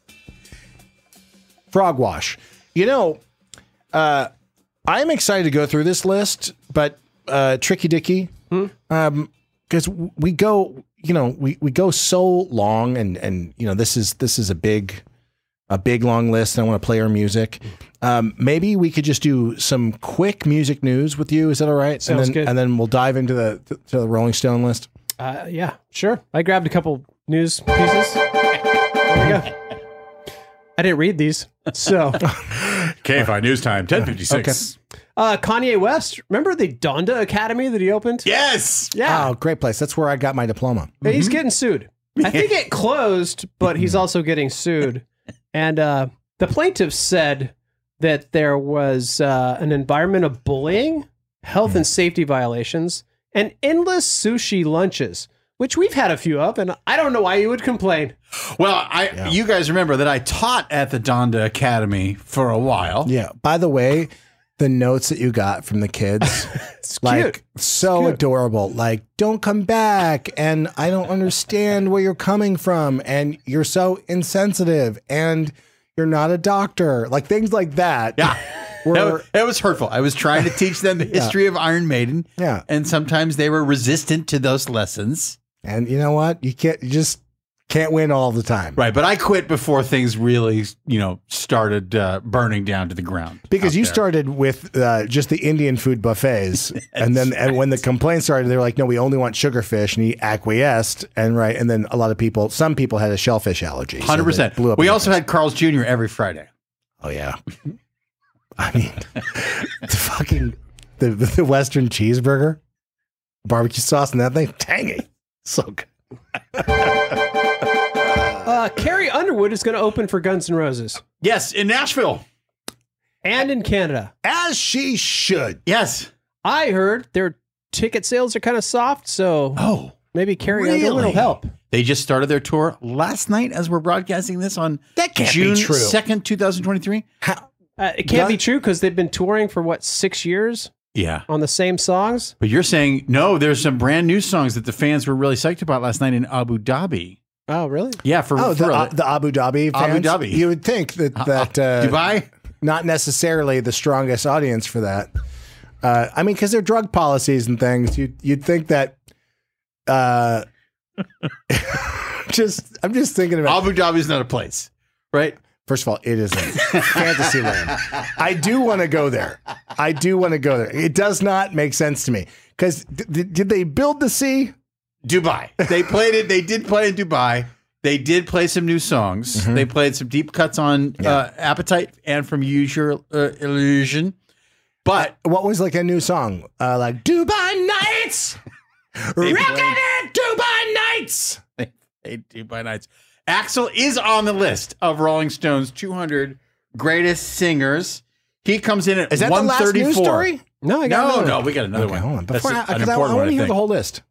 Speaker 1: Frog wash. You know, uh, I'm excited to go through this list, but uh, Tricky Dicky, um, because we go, you know, we, we go so long, and and you know, this is this is a big, a big long list. And I want to play our music. Um, maybe we could just do some quick music news with you. Is that all right?
Speaker 3: Sounds
Speaker 1: and then,
Speaker 3: good.
Speaker 1: And then we'll dive into the to the Rolling Stone list.
Speaker 3: Uh, yeah, sure. I grabbed a couple news pieces. There we go. I didn't read these, so
Speaker 2: K F I News Time, ten fifty-six.
Speaker 3: uh, Kanye West. Remember the Donda Academy that he opened?
Speaker 2: Yes.
Speaker 3: Yeah,
Speaker 1: Oh, great place. That's where I got my diploma.
Speaker 3: he's getting sued. I think it closed, but he's also getting sued. And uh, the plaintiff said that there was uh, an environment of bullying, health and safety violations, and endless sushi lunches, which we've had a few of, and I don't know why you would complain.
Speaker 2: Well, I you guys remember that I taught at the Donda Academy for a while.
Speaker 1: Yeah. By the way, the notes that you got from the kids,
Speaker 3: It's
Speaker 1: like
Speaker 3: cute.
Speaker 1: so
Speaker 3: cute.
Speaker 1: adorable. Like, don't come back, and I don't understand where you're coming from, and you're so insensitive, and you're not a doctor. Like things like that.
Speaker 2: Yeah.
Speaker 1: Were,
Speaker 2: That was, that was hurtful. I was trying to teach them the history of Iron Maiden.
Speaker 1: Yeah.
Speaker 2: And sometimes they were resistant to those lessons.
Speaker 1: and you know what? You can't. You just can't win all the time.
Speaker 2: Right. But I quit before things really, you know, started uh, burning down to the ground.
Speaker 1: Because
Speaker 2: out
Speaker 1: you
Speaker 2: there.
Speaker 1: started with uh, just the Indian food buffets, and then and when the complaints started, they were like, "No, we only want sugarfish," and he acquiesced, and right, and then a lot of people, some people had a shellfish allergy. so
Speaker 2: one hundred
Speaker 1: they
Speaker 2: percent.
Speaker 1: blew up
Speaker 2: We
Speaker 1: in
Speaker 2: also
Speaker 1: their
Speaker 2: had Carl's Junior every Friday.
Speaker 1: face. Oh yeah, I mean, the fucking the the Western cheeseburger, barbecue sauce, and that thing, tangy, so good.
Speaker 3: Uh, Carrie Underwood is going to open for Guns N' Roses
Speaker 2: Yes, in Nashville.
Speaker 3: and in Canada.
Speaker 1: As she should.
Speaker 2: Yes.
Speaker 3: I heard their ticket sales are kind of soft, so
Speaker 2: Oh,
Speaker 3: maybe Carrie
Speaker 2: really?
Speaker 3: Underwood will help.
Speaker 2: They just started their tour last night as we're broadcasting this on
Speaker 1: That can't be
Speaker 2: June
Speaker 1: true.
Speaker 2: second, twenty twenty-three.
Speaker 1: How,
Speaker 3: Uh, it can't be
Speaker 1: Gun-
Speaker 3: true because they've been touring for what, six years
Speaker 2: Yeah.
Speaker 3: on the same songs.
Speaker 2: But you're saying, no, there's some brand new songs that the fans were really psyched about last night in Abu Dhabi.
Speaker 3: Oh, really?
Speaker 2: Yeah, for,
Speaker 1: Oh,
Speaker 2: for
Speaker 1: the, uh, the Abu Dhabi fans.
Speaker 2: Abu Dhabi.
Speaker 1: You would think that that uh,
Speaker 2: Dubai.
Speaker 1: not necessarily the strongest audience for that. Uh, I mean, because their drug policies and things, you you'd think that. Uh, just I'm just thinking about
Speaker 2: Abu Dhabi is not a place, right?
Speaker 1: First of all, it isn't Fantasyland. I do want to go there. I do want to go there. It does not make sense to me because d- did they build the sea?
Speaker 2: Dubai. They played it. They did play in Dubai. They did play some new songs.
Speaker 1: Mm-hmm.
Speaker 2: They played some deep cuts on
Speaker 1: Yeah.
Speaker 2: uh, Appetite and from Use Your uh, Illusion. But
Speaker 1: What was like a new song? Uh, like Dubai Nights,
Speaker 2: They
Speaker 1: Rockin'
Speaker 2: played-
Speaker 1: it, Dubai Nights.
Speaker 2: they, they Dubai Nights. Axl is on the list of Rolling Stone's two hundred greatest singers. He comes in at
Speaker 1: Is that the
Speaker 2: one
Speaker 1: last
Speaker 2: thirty-four.
Speaker 1: news story?
Speaker 3: No, I got
Speaker 2: No,
Speaker 3: another
Speaker 2: no,
Speaker 3: one.
Speaker 2: we got another
Speaker 1: Okay,
Speaker 2: one.
Speaker 1: hold on.
Speaker 2: That's
Speaker 1: Before I,
Speaker 2: an
Speaker 1: 'cause I, I
Speaker 2: important
Speaker 1: want
Speaker 2: one,
Speaker 1: to
Speaker 2: I
Speaker 1: hear
Speaker 2: think.
Speaker 1: the whole list.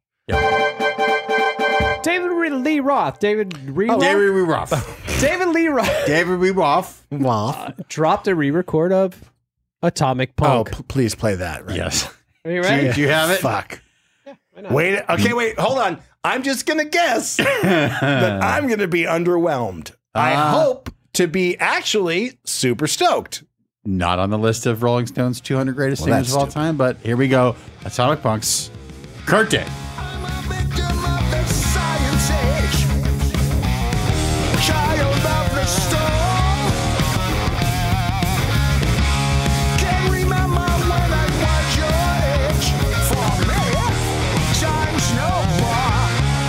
Speaker 3: David Lee Roth. David Lee
Speaker 2: Oh,
Speaker 3: Roth.
Speaker 2: David Lee Roth.
Speaker 3: David Lee Roth
Speaker 2: David Lee Roth.
Speaker 1: Well,
Speaker 3: dropped a re-record of Atomic
Speaker 1: oh,
Speaker 3: Punk.
Speaker 1: p- please play that. Right?
Speaker 2: Yes.
Speaker 3: Are you ready?
Speaker 2: Do you have it?
Speaker 1: Fuck. Wait. Okay. Wait. Hold on. I'm just gonna guess that I'm gonna be underwhelmed. I
Speaker 2: Ah.
Speaker 1: hope to be actually super stoked.
Speaker 2: Not on the list of Rolling Stone's two hundred greatest
Speaker 1: Well,
Speaker 2: singers
Speaker 1: that's
Speaker 2: of all
Speaker 1: stupid.
Speaker 2: time, but here we go. Atomic Punk's Kurt Day.
Speaker 9: I'm a victim of the science age, child of the storm. Can't remember when I was your age. For me, time's no more.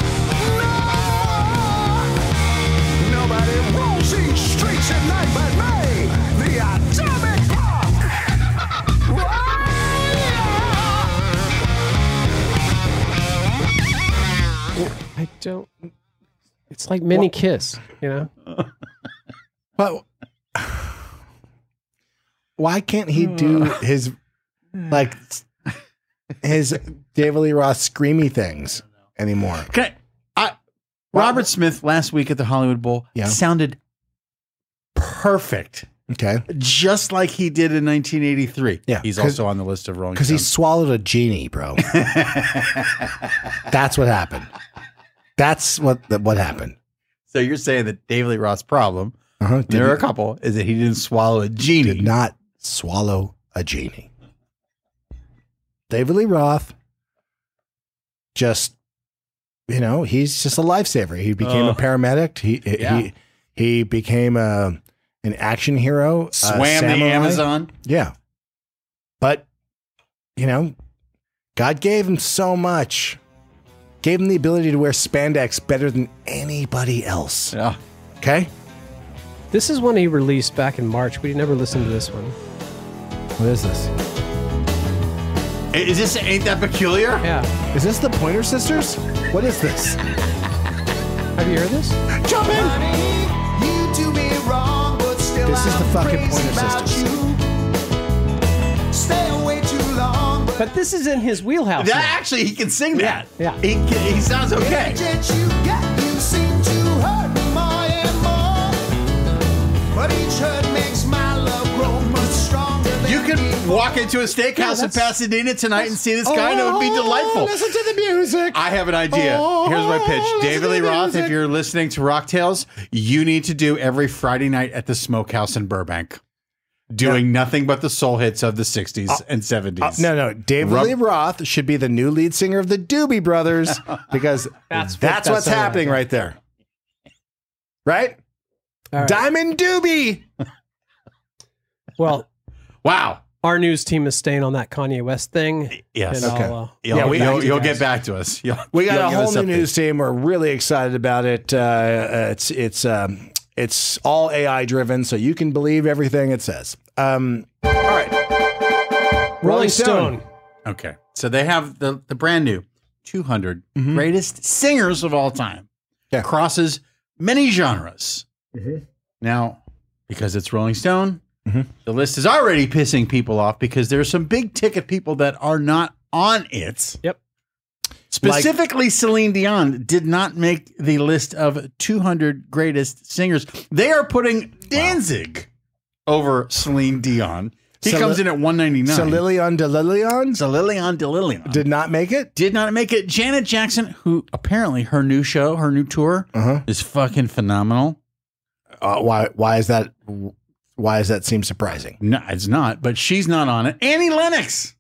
Speaker 9: No, nobody rolls these streets at night but me, the Atomic Punk.
Speaker 3: I don't. It's like mini Kiss, you know.
Speaker 1: But why can't he do his like his David Lee Roth screamy things anymore?
Speaker 2: Okay. I, Robert Smith last week at the Hollywood Bowl
Speaker 1: Yeah.
Speaker 2: sounded perfect,
Speaker 1: Okay,
Speaker 2: just like he did in nineteen eighty-three.
Speaker 1: Yeah,
Speaker 2: He's
Speaker 1: 'cause-
Speaker 2: also on the list of Rolling
Speaker 1: because he
Speaker 2: Stones.
Speaker 1: swallowed a genie, bro. That's what happened. That's what what happened.
Speaker 2: So you're saying that David Lee Roth's problem,
Speaker 1: Uh-huh.
Speaker 2: there are a
Speaker 1: Did,
Speaker 2: couple, is that he didn't swallow a genie.
Speaker 1: did not swallow a genie. David Lee Roth, just you know, he's just a lifesaver. He became a
Speaker 2: Ugh.
Speaker 1: paramedic. He
Speaker 2: Yeah.
Speaker 1: he he became a an action hero. a
Speaker 2: Swam the
Speaker 1: samurai.
Speaker 2: Amazon.
Speaker 1: Yeah, but you know, God gave him so much. Gave him the ability to wear spandex better than anybody else.
Speaker 2: Yeah.
Speaker 1: Okay,
Speaker 3: This is one he released back in March. We never listened to this one.
Speaker 1: what is this?
Speaker 2: Is this Ain't That Peculiar?
Speaker 3: Yeah.
Speaker 1: Is this the Pointer Sisters? What is this?
Speaker 3: Have you heard this?
Speaker 1: Jump in!
Speaker 9: You do me wrong, but still
Speaker 1: This is the
Speaker 9: I'm
Speaker 1: fucking
Speaker 9: crazy
Speaker 1: Pointer
Speaker 9: about
Speaker 1: Sisters.
Speaker 9: you. Stay away too long, but
Speaker 3: But this is in his wheelhouse.
Speaker 2: That
Speaker 3: now.
Speaker 2: actually, he can sing that.
Speaker 3: Yeah.
Speaker 2: He, can- he sounds okay.
Speaker 9: Did you get? You seem to hurt me more and more. But each hurt makes my love grow much stronger than
Speaker 2: You could
Speaker 9: before.
Speaker 2: walk into a steakhouse in
Speaker 3: that's-
Speaker 2: Pasadena tonight and see this guy, and it would be delightful.
Speaker 1: Listen to the music.
Speaker 2: I have an idea. Here's my pitch.
Speaker 1: Oh,
Speaker 2: David
Speaker 1: listen
Speaker 2: Lee
Speaker 1: to the
Speaker 2: Roth, if
Speaker 1: music.
Speaker 2: you're listening to Rock Tales, you need to do every Friday night at the Smokehouse in Burbank, doing nothing but the soul hits of the sixties and seventies.
Speaker 1: Uh, no, no. David
Speaker 2: Rub-
Speaker 1: Lee Roth should be the new lead singer of the Doobie Brothers because
Speaker 3: That's
Speaker 1: that's,
Speaker 3: what- that's
Speaker 1: what's
Speaker 3: all right.
Speaker 1: happening right there. Right?
Speaker 3: All right.
Speaker 1: Diamond Doobie.
Speaker 3: Well,
Speaker 2: Wow.
Speaker 3: our news team is staying on that Kanye West thing.
Speaker 2: Yes.
Speaker 3: And
Speaker 1: Okay.
Speaker 3: I'll, uh,
Speaker 2: You'll,
Speaker 1: Yeah, we-
Speaker 2: you'll, you'll
Speaker 3: guys.
Speaker 2: get back to us. You'll-
Speaker 1: We got
Speaker 2: you'll
Speaker 1: a
Speaker 2: give
Speaker 1: whole
Speaker 2: us
Speaker 1: new
Speaker 2: updates.
Speaker 1: news team. We're really excited about it. Uh, uh, it's it's um, it's all A I driven, so you can believe everything it says. Um, all right.
Speaker 3: Rolling Stone.
Speaker 2: Okay. So they have the, the brand new two hundred
Speaker 1: Mhm.
Speaker 2: greatest singers of all time.
Speaker 1: Yeah.
Speaker 2: Crosses many genres.
Speaker 1: Mhm.
Speaker 2: Now, because it's Rolling Stone,
Speaker 1: Mhm.
Speaker 2: the list is already pissing people off because there's some big ticket people that are not on it.
Speaker 3: Yep.
Speaker 2: Specifically, Celine Dion did not make the list of two hundred greatest singers. They are putting Danzig over Celine Dion. He
Speaker 1: So
Speaker 2: comes
Speaker 1: Li-
Speaker 2: in at one ninety-nine.
Speaker 1: So Lillian de Lillian
Speaker 2: So Lillian de Lillian
Speaker 1: did not make it.
Speaker 2: did not make it. Janet Jackson, who apparently her new show, her new tour,
Speaker 1: Uh-huh.
Speaker 2: is fucking phenomenal.
Speaker 1: Uh, why? Why is that? Why does that seem surprising?
Speaker 2: No, it's not, but she's not on it. Annie Lennox,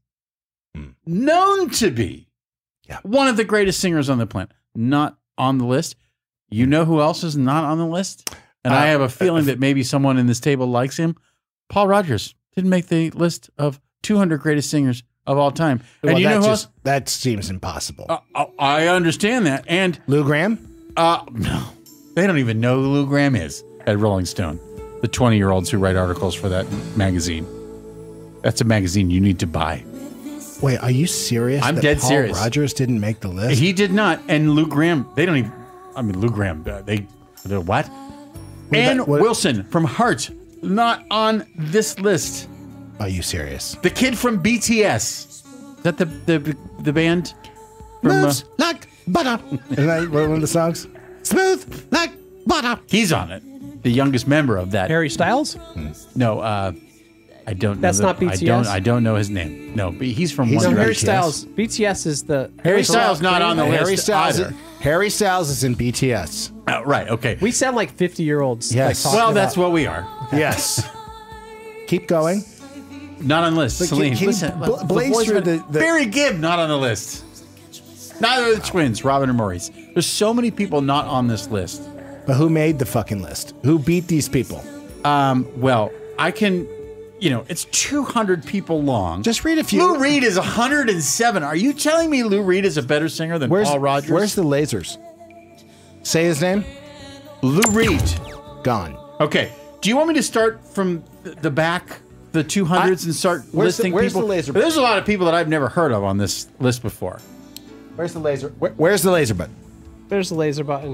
Speaker 2: known to be
Speaker 1: Yeah.
Speaker 2: one of the greatest singers on the planet, not on the list. You know who else is not on the list? And
Speaker 1: Uh,
Speaker 2: I have a feeling that maybe someone in this table likes him. Paul Rogers didn't make the list of two hundred greatest singers of all time. And
Speaker 1: Well,
Speaker 2: you
Speaker 1: that
Speaker 2: know who
Speaker 1: just
Speaker 2: else?
Speaker 1: that seems impossible.
Speaker 2: Uh, uh, I understand that. And
Speaker 1: Lou Gramm.
Speaker 2: uh, no, they don't even know who Lou Gramm is at Rolling Stone. The twenty-year-olds who write articles for that magazine. That's a magazine you need to buy.
Speaker 1: Wait, are you serious?
Speaker 2: I'm
Speaker 1: that
Speaker 2: dead
Speaker 1: Paul
Speaker 2: serious.
Speaker 1: Rogers didn't make the list.
Speaker 2: He did not. And Lou Gramm, they don't even, I mean, Lou Gramm, uh, they, they what? And
Speaker 1: about- what-
Speaker 2: Wilson from Heart, not on this list.
Speaker 1: Are you serious?
Speaker 2: The kid from B T S. Is that the the, the band? From, uh,
Speaker 1: Moves like butter. Isn't that one of the songs? Smooth like butter.
Speaker 2: he's on it. The youngest member of that.
Speaker 3: Harry Styles?
Speaker 2: No, uh, I don't know.
Speaker 3: That's
Speaker 2: the-
Speaker 3: not B T S?
Speaker 2: I don't, I don't know his name. No, but he's from
Speaker 1: He's
Speaker 2: One
Speaker 1: in
Speaker 3: No, Harry
Speaker 2: Direction.
Speaker 3: Styles. B T S is the
Speaker 2: Harry Styles not on the list
Speaker 1: Harry Styles.
Speaker 2: either.
Speaker 1: Harry Styles is in B T S.
Speaker 2: Oh, right, okay.
Speaker 3: We sound like fifty year olds.
Speaker 1: Yes.
Speaker 3: Like,
Speaker 2: well, that's what we are.
Speaker 1: Yes. Keep going.
Speaker 2: Not on the list.
Speaker 1: But can-
Speaker 2: Celine,
Speaker 1: can you
Speaker 2: listen.
Speaker 1: bl-
Speaker 2: the
Speaker 1: blaze
Speaker 2: boys
Speaker 1: through
Speaker 2: are-
Speaker 1: the- the-
Speaker 2: Barry Gibb, not on the list. Neither are the twins, Robin and Maurice. There's so many people not on this list.
Speaker 1: But who made the fucking list? Who beat these people?
Speaker 2: Um, well, I can, you know, it's two hundred people long.
Speaker 1: Just read a few.
Speaker 2: Lou Reed is one hundred seven. Are you telling me Lou Reed is a better singer than
Speaker 1: Where's
Speaker 2: Paul Rogers?
Speaker 1: Where's the lasers? Say his name.
Speaker 2: Lou Reed?
Speaker 1: Gone.
Speaker 2: Okay. Do you want me to start from th- the back, the two hundreds,
Speaker 1: I-
Speaker 2: and start
Speaker 1: where's the-
Speaker 2: listing
Speaker 1: where's
Speaker 2: people?
Speaker 1: the laser
Speaker 2: There's a lot of people that I've never heard of on this list before.
Speaker 1: Where's the laser? Where, where's the laser button?
Speaker 3: There's the laser button.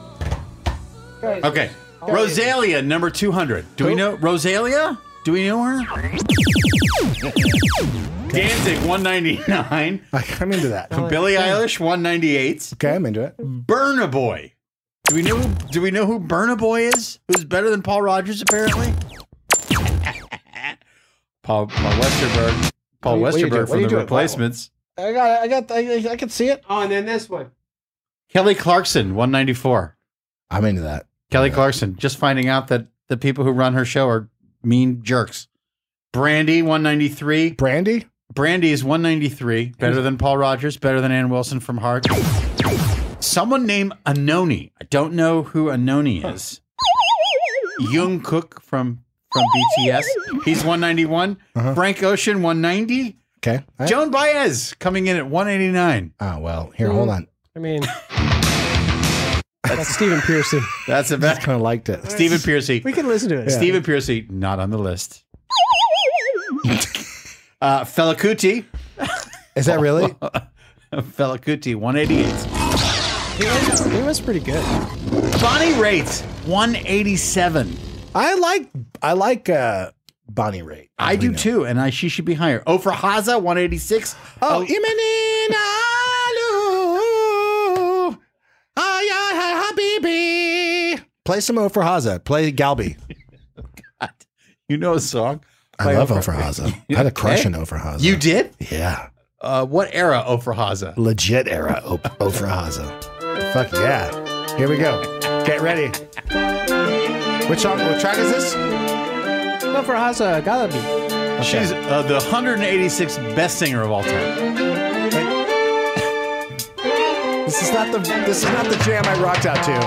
Speaker 2: Okay. Rosalia, number two hundred. Do we
Speaker 1: Who?
Speaker 2: know Rosalia? Do we know her? Danzig, one ninety-nine.
Speaker 1: I'm into that.
Speaker 2: Billie Eilish, one ninety-eight.
Speaker 1: Okay, I'm into it.
Speaker 2: Burna Boy. Do we know who, do we know who Burna Boy is? Who's better than Paul Rogers, apparently? Paul, Paul Westerberg. Paul
Speaker 1: What are you- what are you
Speaker 2: Westerberg
Speaker 1: doing? What are
Speaker 2: from
Speaker 1: you
Speaker 2: the
Speaker 1: doing?
Speaker 2: Replacements.
Speaker 1: I got it. I got. I, I can see it.
Speaker 3: Oh, and then this one.
Speaker 2: Kelly Clarkson, one ninety-four.
Speaker 1: I'm into that.
Speaker 2: Kelly Clarkson, just finding out that the people who run her show are mean jerks. Brandy, one ninety-three.
Speaker 1: Brandy.
Speaker 2: Brandy is one ninety-three. Better than Paul Rogers, better than Ann Wilson from Heart. Someone named Anoni. I don't know who Anoni is. Jung Kook from, from B T S. He's one ninety-one.
Speaker 1: Uh-huh.
Speaker 2: Frank Ocean, one ninety.
Speaker 1: Okay. All right.
Speaker 2: Joan Baez coming in at one eighty-nine.
Speaker 1: Oh well. Here, hold on.
Speaker 3: I mean, that's Stephen Piercy.
Speaker 2: That's a
Speaker 1: I
Speaker 2: best.
Speaker 1: kind of liked it.
Speaker 2: Stephen Piercy.
Speaker 3: We can listen to it.
Speaker 2: Stephen Piercy, not on the list. uh, Fela Kuti.
Speaker 1: Is that really?
Speaker 2: Fela Kuti, one eighty-eight.
Speaker 3: He was, he was pretty good.
Speaker 2: Bonnie Raitt, one eighty-seven.
Speaker 1: I like. I like uh, Bonnie Raitt.
Speaker 2: I do
Speaker 1: know.
Speaker 2: too, and I she should be higher. Ofra Haza, one eighty-six.
Speaker 1: Oh, Imenina Alu. Ay, ay, Habibi. Play some Ofra Haza. Play Galbi.
Speaker 2: God. You know a song?
Speaker 1: I
Speaker 2: by
Speaker 1: love
Speaker 2: Ofra-
Speaker 1: Ofra Haza. I had a crush
Speaker 2: Okay.
Speaker 1: on Ofra Haza.
Speaker 2: You did?
Speaker 1: Yeah.
Speaker 2: Uh, what era Ofra Haza?
Speaker 1: Legit era o- Ofra Haza. Fuck yeah. Here we go. Get ready. Which song? What track is this?
Speaker 3: No, for Haza, gotta be.
Speaker 2: She's uh, the one hundred eighty-sixth best singer of all time.
Speaker 1: This is not the. This is not the jam I rocked out to.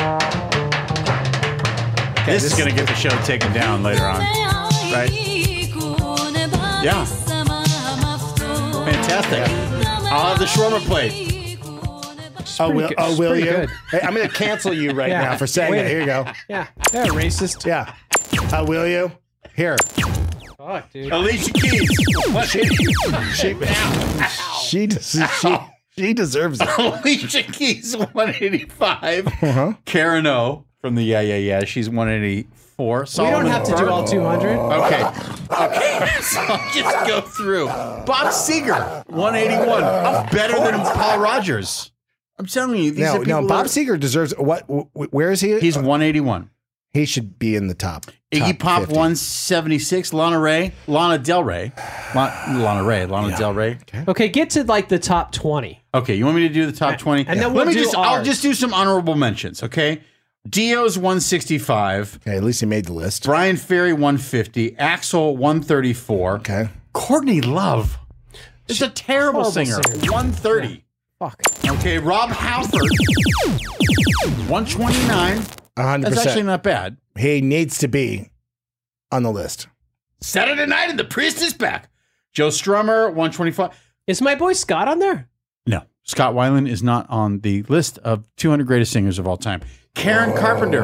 Speaker 2: This, is going to get the show taken down later on. Right? Yeah. Fantastic. I'll have the shawarma plate.
Speaker 1: Oh,
Speaker 3: pretty
Speaker 1: will,
Speaker 3: good.
Speaker 1: oh,
Speaker 3: It's
Speaker 1: will
Speaker 3: pretty
Speaker 1: you?
Speaker 3: good.
Speaker 1: Hey, I'm going to cancel you right
Speaker 3: Yeah.
Speaker 1: now for saying
Speaker 3: Wait.
Speaker 1: that. Here you go.
Speaker 3: Yeah. Yeah, racist.
Speaker 1: Yeah. Uh, will you? Here.
Speaker 3: Fuck, dude.
Speaker 2: Alicia Keys. What is
Speaker 1: She, she, des- she, she deserves it.
Speaker 2: Alicia Keys, one eighty-five.
Speaker 1: Uh-huh.
Speaker 2: Karen O from the Yeah Yeah Yeah, she's one eighty-four.
Speaker 3: We
Speaker 2: Solomon
Speaker 3: don't have to do all two hundred.
Speaker 2: Okay. Okay. So I'll just go through. Bob Seger, one eighty-one. Better than Paul Rogers. I'm telling you, these
Speaker 1: No,
Speaker 2: are people
Speaker 1: no.
Speaker 2: who
Speaker 1: Bob
Speaker 2: are-
Speaker 1: Seger deserves what? wh- Where is he?
Speaker 2: He's one eighty-one.
Speaker 1: He should be in the top.
Speaker 2: Iggy
Speaker 1: top
Speaker 2: Pop
Speaker 1: fifty.
Speaker 2: one seventy-six. Lana Ray, Lana Del Rey, La- Lana Ray, Lana
Speaker 1: Yeah.
Speaker 2: Del Rey.
Speaker 1: Okay.
Speaker 3: Okay, get to like the top twenty.
Speaker 2: Okay, you want me to do the top twenty?
Speaker 3: and then
Speaker 2: Let
Speaker 3: we'll
Speaker 2: me
Speaker 3: do
Speaker 2: just. I'll
Speaker 3: ours.
Speaker 2: just do some honorable mentions. Okay, Dio's one sixty-five.
Speaker 1: Okay, at least he made the list.
Speaker 2: Brian Ferry one fifty. Axel one thirty-four.
Speaker 1: Okay.
Speaker 2: Courtney Love. It's a terrible
Speaker 3: horrible
Speaker 2: singer.
Speaker 3: singer.
Speaker 2: one thirty.
Speaker 3: Fuck.
Speaker 2: Okay, Rob Halford. one twenty-nine.
Speaker 1: one hundred
Speaker 2: That's
Speaker 1: percent.
Speaker 2: actually not bad.
Speaker 1: He needs to be on the list.
Speaker 2: Saturday Night and the Priest is back. Joe Strummer, one twenty-five.
Speaker 3: Is my boy Scott on there?
Speaker 2: No, Scott Weiland is not on the list of two hundred greatest singers of all time. Karen Carpenter.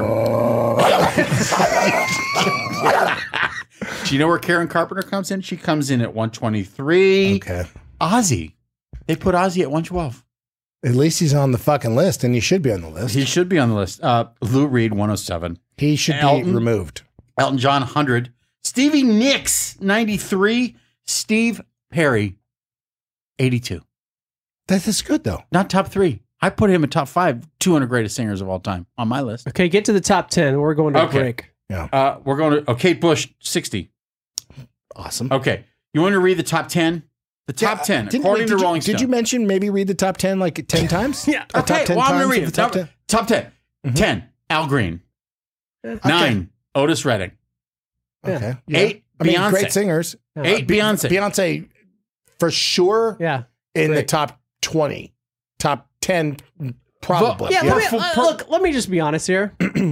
Speaker 2: Do you know where Karen Carpenter comes in? She comes in at one twenty-three.
Speaker 1: Okay.
Speaker 2: Ozzy. They put Ozzy at one twelve.
Speaker 1: At least he's on the fucking list, and he should be on the list.
Speaker 2: He should be on the list. Uh, Lou Reed, one oh seven.
Speaker 1: He should
Speaker 2: Elton.
Speaker 1: be removed.
Speaker 2: Elton John, one hundred. Stevie Nicks, ninety-three. Steve Perry, eighty-two.
Speaker 1: That is good, though.
Speaker 2: Not top three. I put him in top five, two hundred greatest singers of all time on my list.
Speaker 3: Okay, get to the top ten. We're going to
Speaker 2: Okay.
Speaker 3: break.
Speaker 1: Yeah.
Speaker 2: Uh, we're going to, oh, Kate Bush, sixty.
Speaker 1: Awesome.
Speaker 2: Okay. You want to read the top ten? The top
Speaker 1: Yeah,
Speaker 2: ten,
Speaker 1: didn't-
Speaker 2: according
Speaker 1: wait,
Speaker 2: to
Speaker 1: did
Speaker 2: Rolling
Speaker 1: you,
Speaker 2: Stone.
Speaker 1: Did you mention maybe read the top ten like ten times?
Speaker 3: Yeah.
Speaker 1: Or
Speaker 2: Okay,
Speaker 1: top ten
Speaker 2: well, I'm
Speaker 1: times
Speaker 2: going to read
Speaker 1: of
Speaker 2: it.
Speaker 1: the top
Speaker 2: Top,
Speaker 1: ten?
Speaker 2: top ten.
Speaker 1: Mhm.
Speaker 2: ten, Al Green. Nine, Otis Redding.
Speaker 1: Okay. Yeah.
Speaker 2: Eight,
Speaker 1: I mean,
Speaker 2: Beyonce.
Speaker 1: great singers.
Speaker 2: Eight, Beyonce.
Speaker 1: Beyonce, for sure,
Speaker 3: Yeah.
Speaker 1: in the
Speaker 3: Great.
Speaker 1: top twenty. Top ten, probably.
Speaker 3: Yeah,
Speaker 1: Yeah.
Speaker 3: Let me,
Speaker 2: For-
Speaker 3: uh,
Speaker 2: for-
Speaker 3: look, let me just be honest here.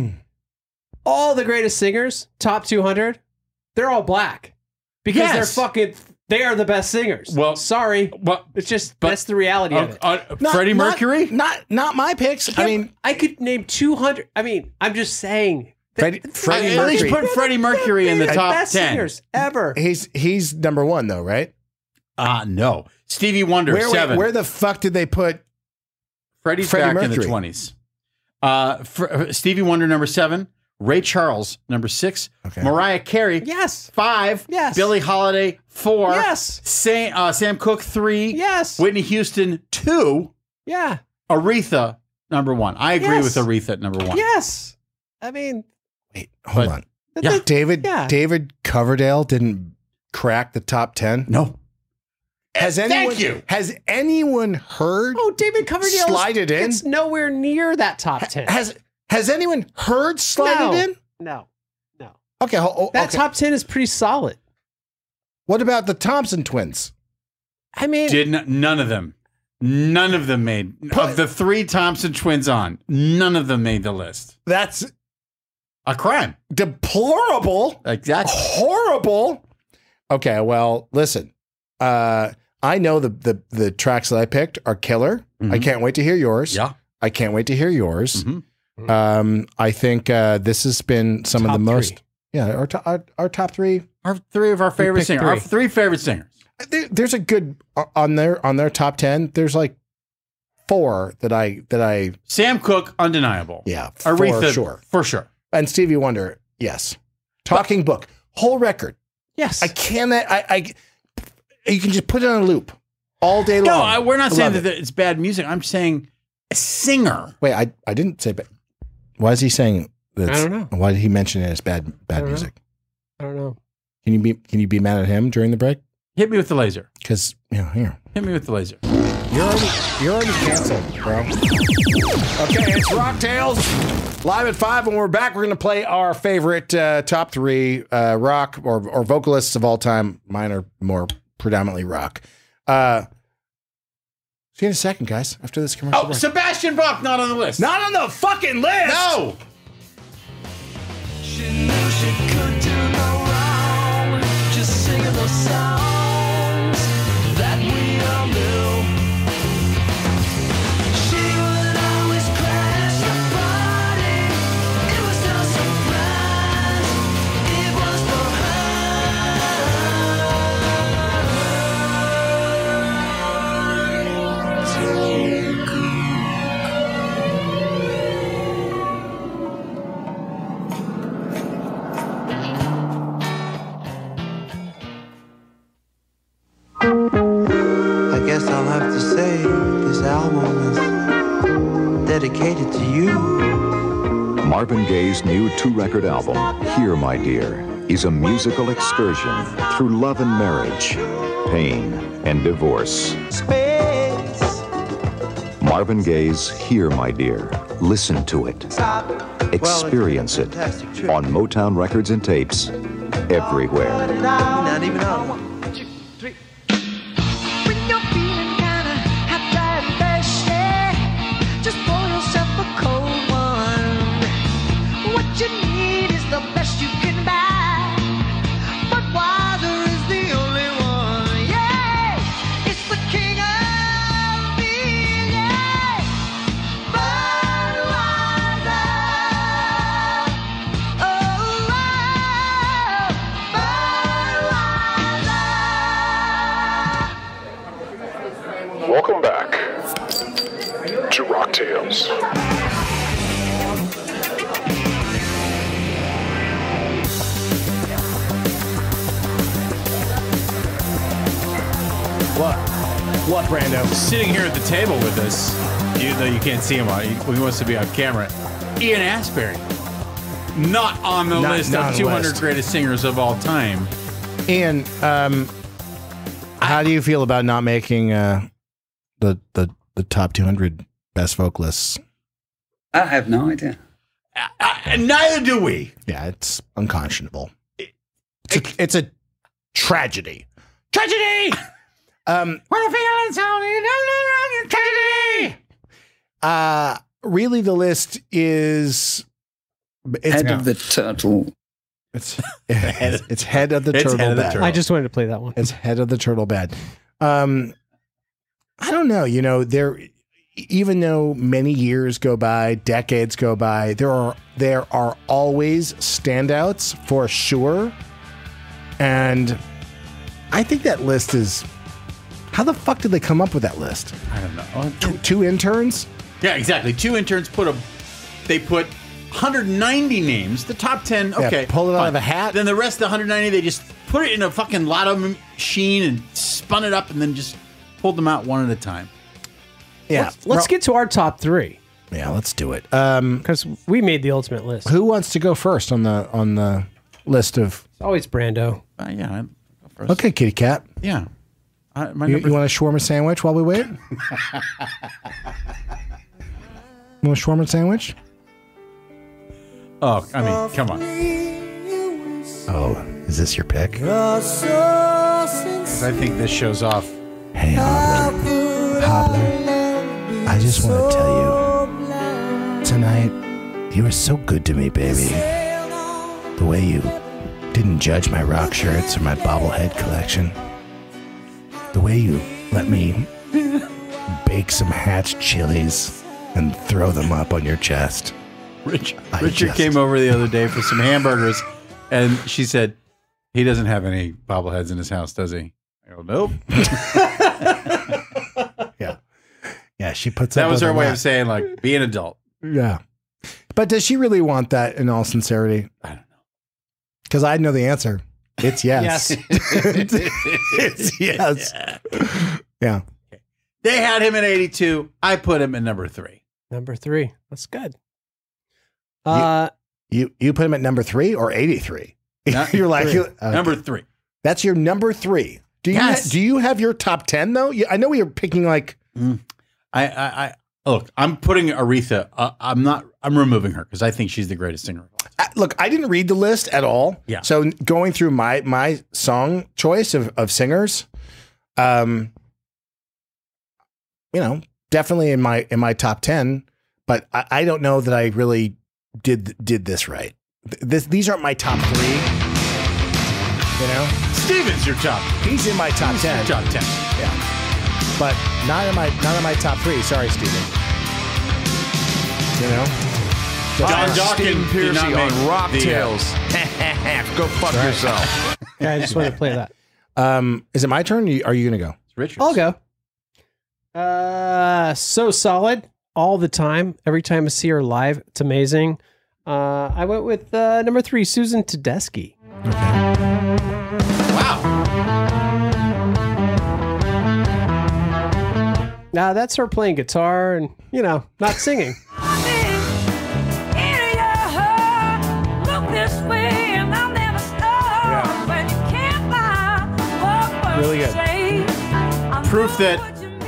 Speaker 3: All the greatest singers, top two hundred, they're all black. Because
Speaker 2: Yes.
Speaker 3: they're fucking, they are the best singers.
Speaker 2: Well,
Speaker 3: sorry.
Speaker 2: Well,
Speaker 3: It's just,
Speaker 2: but-
Speaker 3: that's the reality of
Speaker 2: uh,
Speaker 3: it.
Speaker 2: uh,
Speaker 1: Not-
Speaker 2: Freddie
Speaker 1: not-
Speaker 2: Mercury?
Speaker 1: Not, not my picks. I mean,
Speaker 3: I could name two hundred. I mean, I'm just saying.
Speaker 1: Freddie, Freddie
Speaker 2: At least
Speaker 1: Mercury.
Speaker 2: put Freddie Mercury in the
Speaker 3: They're
Speaker 2: top
Speaker 3: best
Speaker 2: ten.
Speaker 3: singers ever.
Speaker 1: He's he's number one though, right?
Speaker 2: Ah, no. Stevie Wonder,
Speaker 1: Where, where
Speaker 2: seven.
Speaker 1: where the fuck did they put?
Speaker 2: Freddie's
Speaker 1: Freddie
Speaker 2: back in the
Speaker 1: Mercury.
Speaker 2: twenties. Uh, Fr- Stevie Wonder, number seven. Ray Charles, number six.
Speaker 1: Okay.
Speaker 2: Mariah Carey,
Speaker 3: Yes.
Speaker 2: five.
Speaker 3: Yes.
Speaker 2: Billie Holiday, four.
Speaker 3: Yes.
Speaker 2: Sam, uh, Sam Cooke, three.
Speaker 3: Yes.
Speaker 2: Whitney Houston, two.
Speaker 3: Yeah.
Speaker 2: Aretha, number one. I agree
Speaker 3: Yes.
Speaker 2: with Aretha at number one.
Speaker 3: Yes. I mean,
Speaker 1: Wait, hold
Speaker 2: But-
Speaker 1: on.
Speaker 2: Yeah.
Speaker 3: th-
Speaker 1: David
Speaker 3: Yeah.
Speaker 1: David Coverdale didn't crack the top ten.
Speaker 2: No.
Speaker 1: Has
Speaker 2: Thank
Speaker 1: anyone
Speaker 2: you.
Speaker 1: has anyone heard?
Speaker 3: oh, David Coverdale
Speaker 1: Slide it in?
Speaker 3: It's nowhere near that top ten.
Speaker 1: Has has anyone heard slide
Speaker 3: no.
Speaker 1: it in?
Speaker 3: No. No.
Speaker 1: Okay, ho- oh,
Speaker 3: That
Speaker 1: okay.
Speaker 3: top ten is pretty solid.
Speaker 1: What about the Thompson twins?
Speaker 3: I mean,
Speaker 2: Did n- none of them. None of them made of the three Thompson twins on. None of them made the list.
Speaker 1: That's
Speaker 2: A crime.
Speaker 1: deplorable,
Speaker 2: Exactly.
Speaker 1: horrible. Okay, well, listen. Uh, I know the the the tracks that I picked are killer. I
Speaker 2: Mhm.
Speaker 1: can't wait to hear yours.
Speaker 2: Yeah.
Speaker 1: I can't wait to hear yours.
Speaker 2: Mhm.
Speaker 1: Um, I think uh, this has been some
Speaker 3: Top
Speaker 1: of the most.
Speaker 3: three.
Speaker 1: Yeah, our, to- our our top three.
Speaker 2: Our three of our favorite
Speaker 3: picked
Speaker 2: singers. Our
Speaker 3: three.
Speaker 2: three favorite singers.
Speaker 1: There, there's a good on their on their top ten. There's like four that I that I
Speaker 2: Sam Cooke, undeniable.
Speaker 1: yeah for
Speaker 2: Aretha,
Speaker 1: sure.
Speaker 2: for sure.
Speaker 1: And Stevie Wonder, yes. Talking book, whole record.
Speaker 3: yes.
Speaker 1: I cannot. I, I you can just put it on a loop all day long.
Speaker 2: No, I, we're not
Speaker 1: I
Speaker 2: saying
Speaker 1: love
Speaker 2: that
Speaker 1: it.
Speaker 2: it's bad music. I'm saying a singer.
Speaker 1: Wait, I I didn't say. But why is he saying that?
Speaker 3: I don't know.
Speaker 1: Why did he mention it as bad bad
Speaker 3: don't know.
Speaker 1: music?
Speaker 3: I don't know.
Speaker 1: Can you be Can you be mad at him during the break?
Speaker 2: Hit me with the laser.
Speaker 1: Because you know here.
Speaker 2: Hit me with the laser.
Speaker 1: You're already, you're already canceled, bro. Okay, it's Rock Tales live at five. When we're back, we're going to play our favorite uh, top three uh, rock or, or vocalists of all time. Mine are more predominantly rock. Uh, see you in a second, guys, after this commercial
Speaker 2: Oh,
Speaker 1: break.
Speaker 2: Sebastian Bach not on the list.
Speaker 1: Not on the fucking list!
Speaker 2: No.
Speaker 9: She knew she could do no wrong, just singing those songs that we all knew. She would always crash the party. It was no surprise. It was for
Speaker 10: I guess I'll have to say this album is dedicated to you.
Speaker 11: Marvin Gaye's new two-record album, Here My Dear, is a musical excursion through love and marriage, pain and divorce. Marvin Gaye's Here My Dear. Listen to it. Experience it on Motown Records and Tapes everywhere.
Speaker 10: Not even know.
Speaker 9: Just pour yourself a cold one. What you need is the best you can buy. Budweiser is the only one. Yeah, it's the king of beer. Yeah, Budweiser. Oh, Budweiser.
Speaker 12: Welcome back to Rock Tales.
Speaker 1: What? What, Brando?
Speaker 2: Sitting here at the table with us, even though you can't see him, he he wants to be on camera. Ian Astbury, not on the
Speaker 1: Not-
Speaker 2: list
Speaker 1: not on
Speaker 2: of
Speaker 1: the
Speaker 2: two hundred
Speaker 1: list.
Speaker 2: greatest singers of all time.
Speaker 1: Ian, um, how do you feel about not making uh, the the the top two hundred best vocalists?
Speaker 13: I have no idea.
Speaker 2: And neither do we.
Speaker 1: Yeah, it's unconscionable. It's a, it's a tragedy. Tragedy. Um,
Speaker 2: When the feeling's only tragedy.
Speaker 1: uh, really, the list is it's
Speaker 13: Head of the turtle.
Speaker 1: It's it's, it's head of the
Speaker 2: It's
Speaker 1: turtle
Speaker 2: head of the
Speaker 1: bed.
Speaker 2: turtle.
Speaker 3: I just wanted to play that one.
Speaker 1: It's head of the turtle bed. Um, I don't know. You know, there, even though many years go by, decades go by, there are there are always standouts for sure. And I think that list is. How the fuck did they come up with that list?
Speaker 2: I don't know.
Speaker 1: Two, two interns?
Speaker 2: Yeah, exactly. Two interns put a. They put one hundred ninety names. The top ten.
Speaker 1: Yeah,
Speaker 2: Okay,
Speaker 1: pull it out
Speaker 2: fine.
Speaker 1: of a hat.
Speaker 2: Then the rest of the one hundred ninety, they just put it in a fucking lotto machine and spun it up, and then just pulled them out one at a time.
Speaker 1: Yeah.
Speaker 3: Let's, let's get to our top three
Speaker 1: Yeah, let's do it. Um,
Speaker 3: because we made the ultimate list.
Speaker 1: who wants to go first on the on the list of?
Speaker 3: It's always Brando.
Speaker 2: Uh, yeah. I'll go first.
Speaker 1: Okay, kitty cat.
Speaker 2: Yeah. Uh, my
Speaker 1: You,
Speaker 2: number
Speaker 1: you want a shawarma sandwich while we wait? You want a shawarma sandwich?
Speaker 2: Oh, I mean, come on.
Speaker 1: Oh, is this your pick?
Speaker 2: Because I think this shows off.
Speaker 1: Hey, Hobbler. Hobbler, I just want to tell you, tonight, you were so good to me, baby. The way you didn't judge my rock shirts or my bobblehead collection. The way you let me bake some hatch chilies and throw them up on your chest.
Speaker 2: Rich,
Speaker 1: I
Speaker 2: Richard
Speaker 1: just-
Speaker 2: came over the other day for some hamburgers, and she said, he doesn't have any bobbleheads in his house, does he? I go, nope.
Speaker 1: Yeah. Yeah, she puts
Speaker 2: That
Speaker 1: up
Speaker 2: was
Speaker 1: with
Speaker 2: her
Speaker 1: a
Speaker 2: way
Speaker 1: lot.
Speaker 2: of saying, like, be an adult.
Speaker 1: Yeah. But does she really want that in all sincerity?
Speaker 2: I don't know.
Speaker 1: Because I know the answer. It's yes.
Speaker 3: Yes.
Speaker 1: It's yes.
Speaker 2: Yeah.
Speaker 1: Yeah.
Speaker 2: They had him at eighty-two. I put him at number three.
Speaker 3: Number three. That's good. Uh,
Speaker 1: You you put him at number three or eighty-three?
Speaker 2: No,
Speaker 1: You're like
Speaker 2: three.
Speaker 1: okay.
Speaker 2: Number three.
Speaker 1: That's your number three. Do you
Speaker 2: Yes.
Speaker 1: ha- do you have your top ten though? You, I know we were picking like
Speaker 2: Mm. I, I, I look. I'm putting Aretha. Uh, I'm not. I'm removing her because I think she's the greatest singer of all time.
Speaker 1: I- look. I didn't read the list at all.
Speaker 2: Yeah.
Speaker 1: So going through my my song choice of of singers, um, you know, definitely in my in my top ten. But I, I don't know that I really did did this right. Th- This these aren't my top three. You know,
Speaker 2: Steven's your top.
Speaker 1: he's in my top
Speaker 2: He's
Speaker 1: ten.
Speaker 2: your top ten.
Speaker 1: Yeah, but not in my not in my top three. Sorry, Steven. You know,
Speaker 2: John
Speaker 12: Stephen
Speaker 2: Dawkins did not
Speaker 12: Piercy
Speaker 2: make
Speaker 12: on Rock
Speaker 2: the, uh,
Speaker 12: Tales. Go fuck
Speaker 1: right.
Speaker 12: yourself.
Speaker 3: yeah, I just wanted to play that.
Speaker 1: um, is it my turn? Are you going to go?
Speaker 2: It's Richard.
Speaker 3: I'll go. Uh, so solid all the time. Every time I see her live, it's amazing. Uh, I went with uh, number three, Susan Tedeschi.
Speaker 2: Wow.
Speaker 3: Now that's her playing guitar and you know not singing.
Speaker 9: In your
Speaker 1: Really good.
Speaker 2: Proof that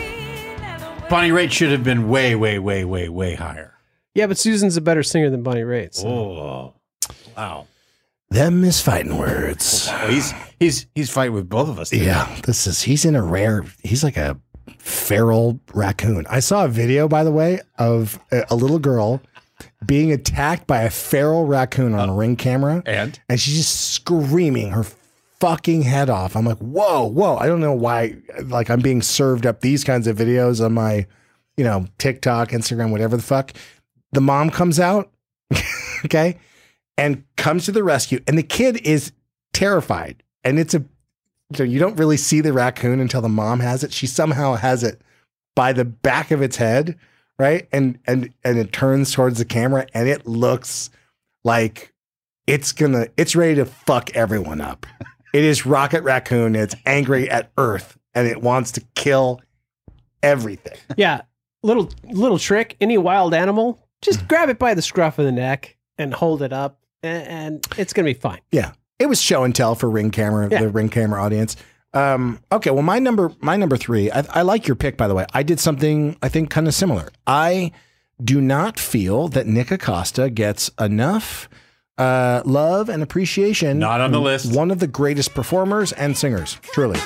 Speaker 2: Bonnie Raitt should have been way, way, way, way, way higher.
Speaker 3: Yeah, but Susan's a better singer than Bonnie Raitt. So.
Speaker 2: Oh, wow.
Speaker 1: Them is fighting words.
Speaker 2: Oh, he's he's he's fighting with both of us. Today.
Speaker 1: Yeah, this is he's in a rare. He's like a feral raccoon. I saw a video, by the way, of a, a little girl being attacked by a feral raccoon on uh, a Ring camera,
Speaker 2: and
Speaker 1: and she's just screaming her fucking head off. I'm like, whoa, whoa. I don't know why. Like, I'm being served up these kinds of videos on my, you know, TikTok, Instagram, whatever the fuck. The mom comes out, okay, and comes to the rescue, and the kid is terrified. And it's a, you know, you don't really see the raccoon until the mom has it. She somehow has it by the back of its head, right? And and and it turns towards the camera, and it looks like it's gonna, it's ready to fuck everyone up. It is Rocket Raccoon. It's angry at Earth, and it wants to kill everything.
Speaker 3: Yeah, little little trick. Any wild animal, just grab it by the scruff of the neck and hold it up, and, and it's gonna be fine.
Speaker 1: Yeah, it was show and tell for Ring camera, yeah. the Ring camera audience. Um, okay, well, my number, my number three. I, I like your pick, by the way. I did something I think kind of similar. I do not feel that Nick Acosta gets enough uh, love and appreciation.
Speaker 2: Not on the list.
Speaker 1: One of the greatest performers and singers, truly.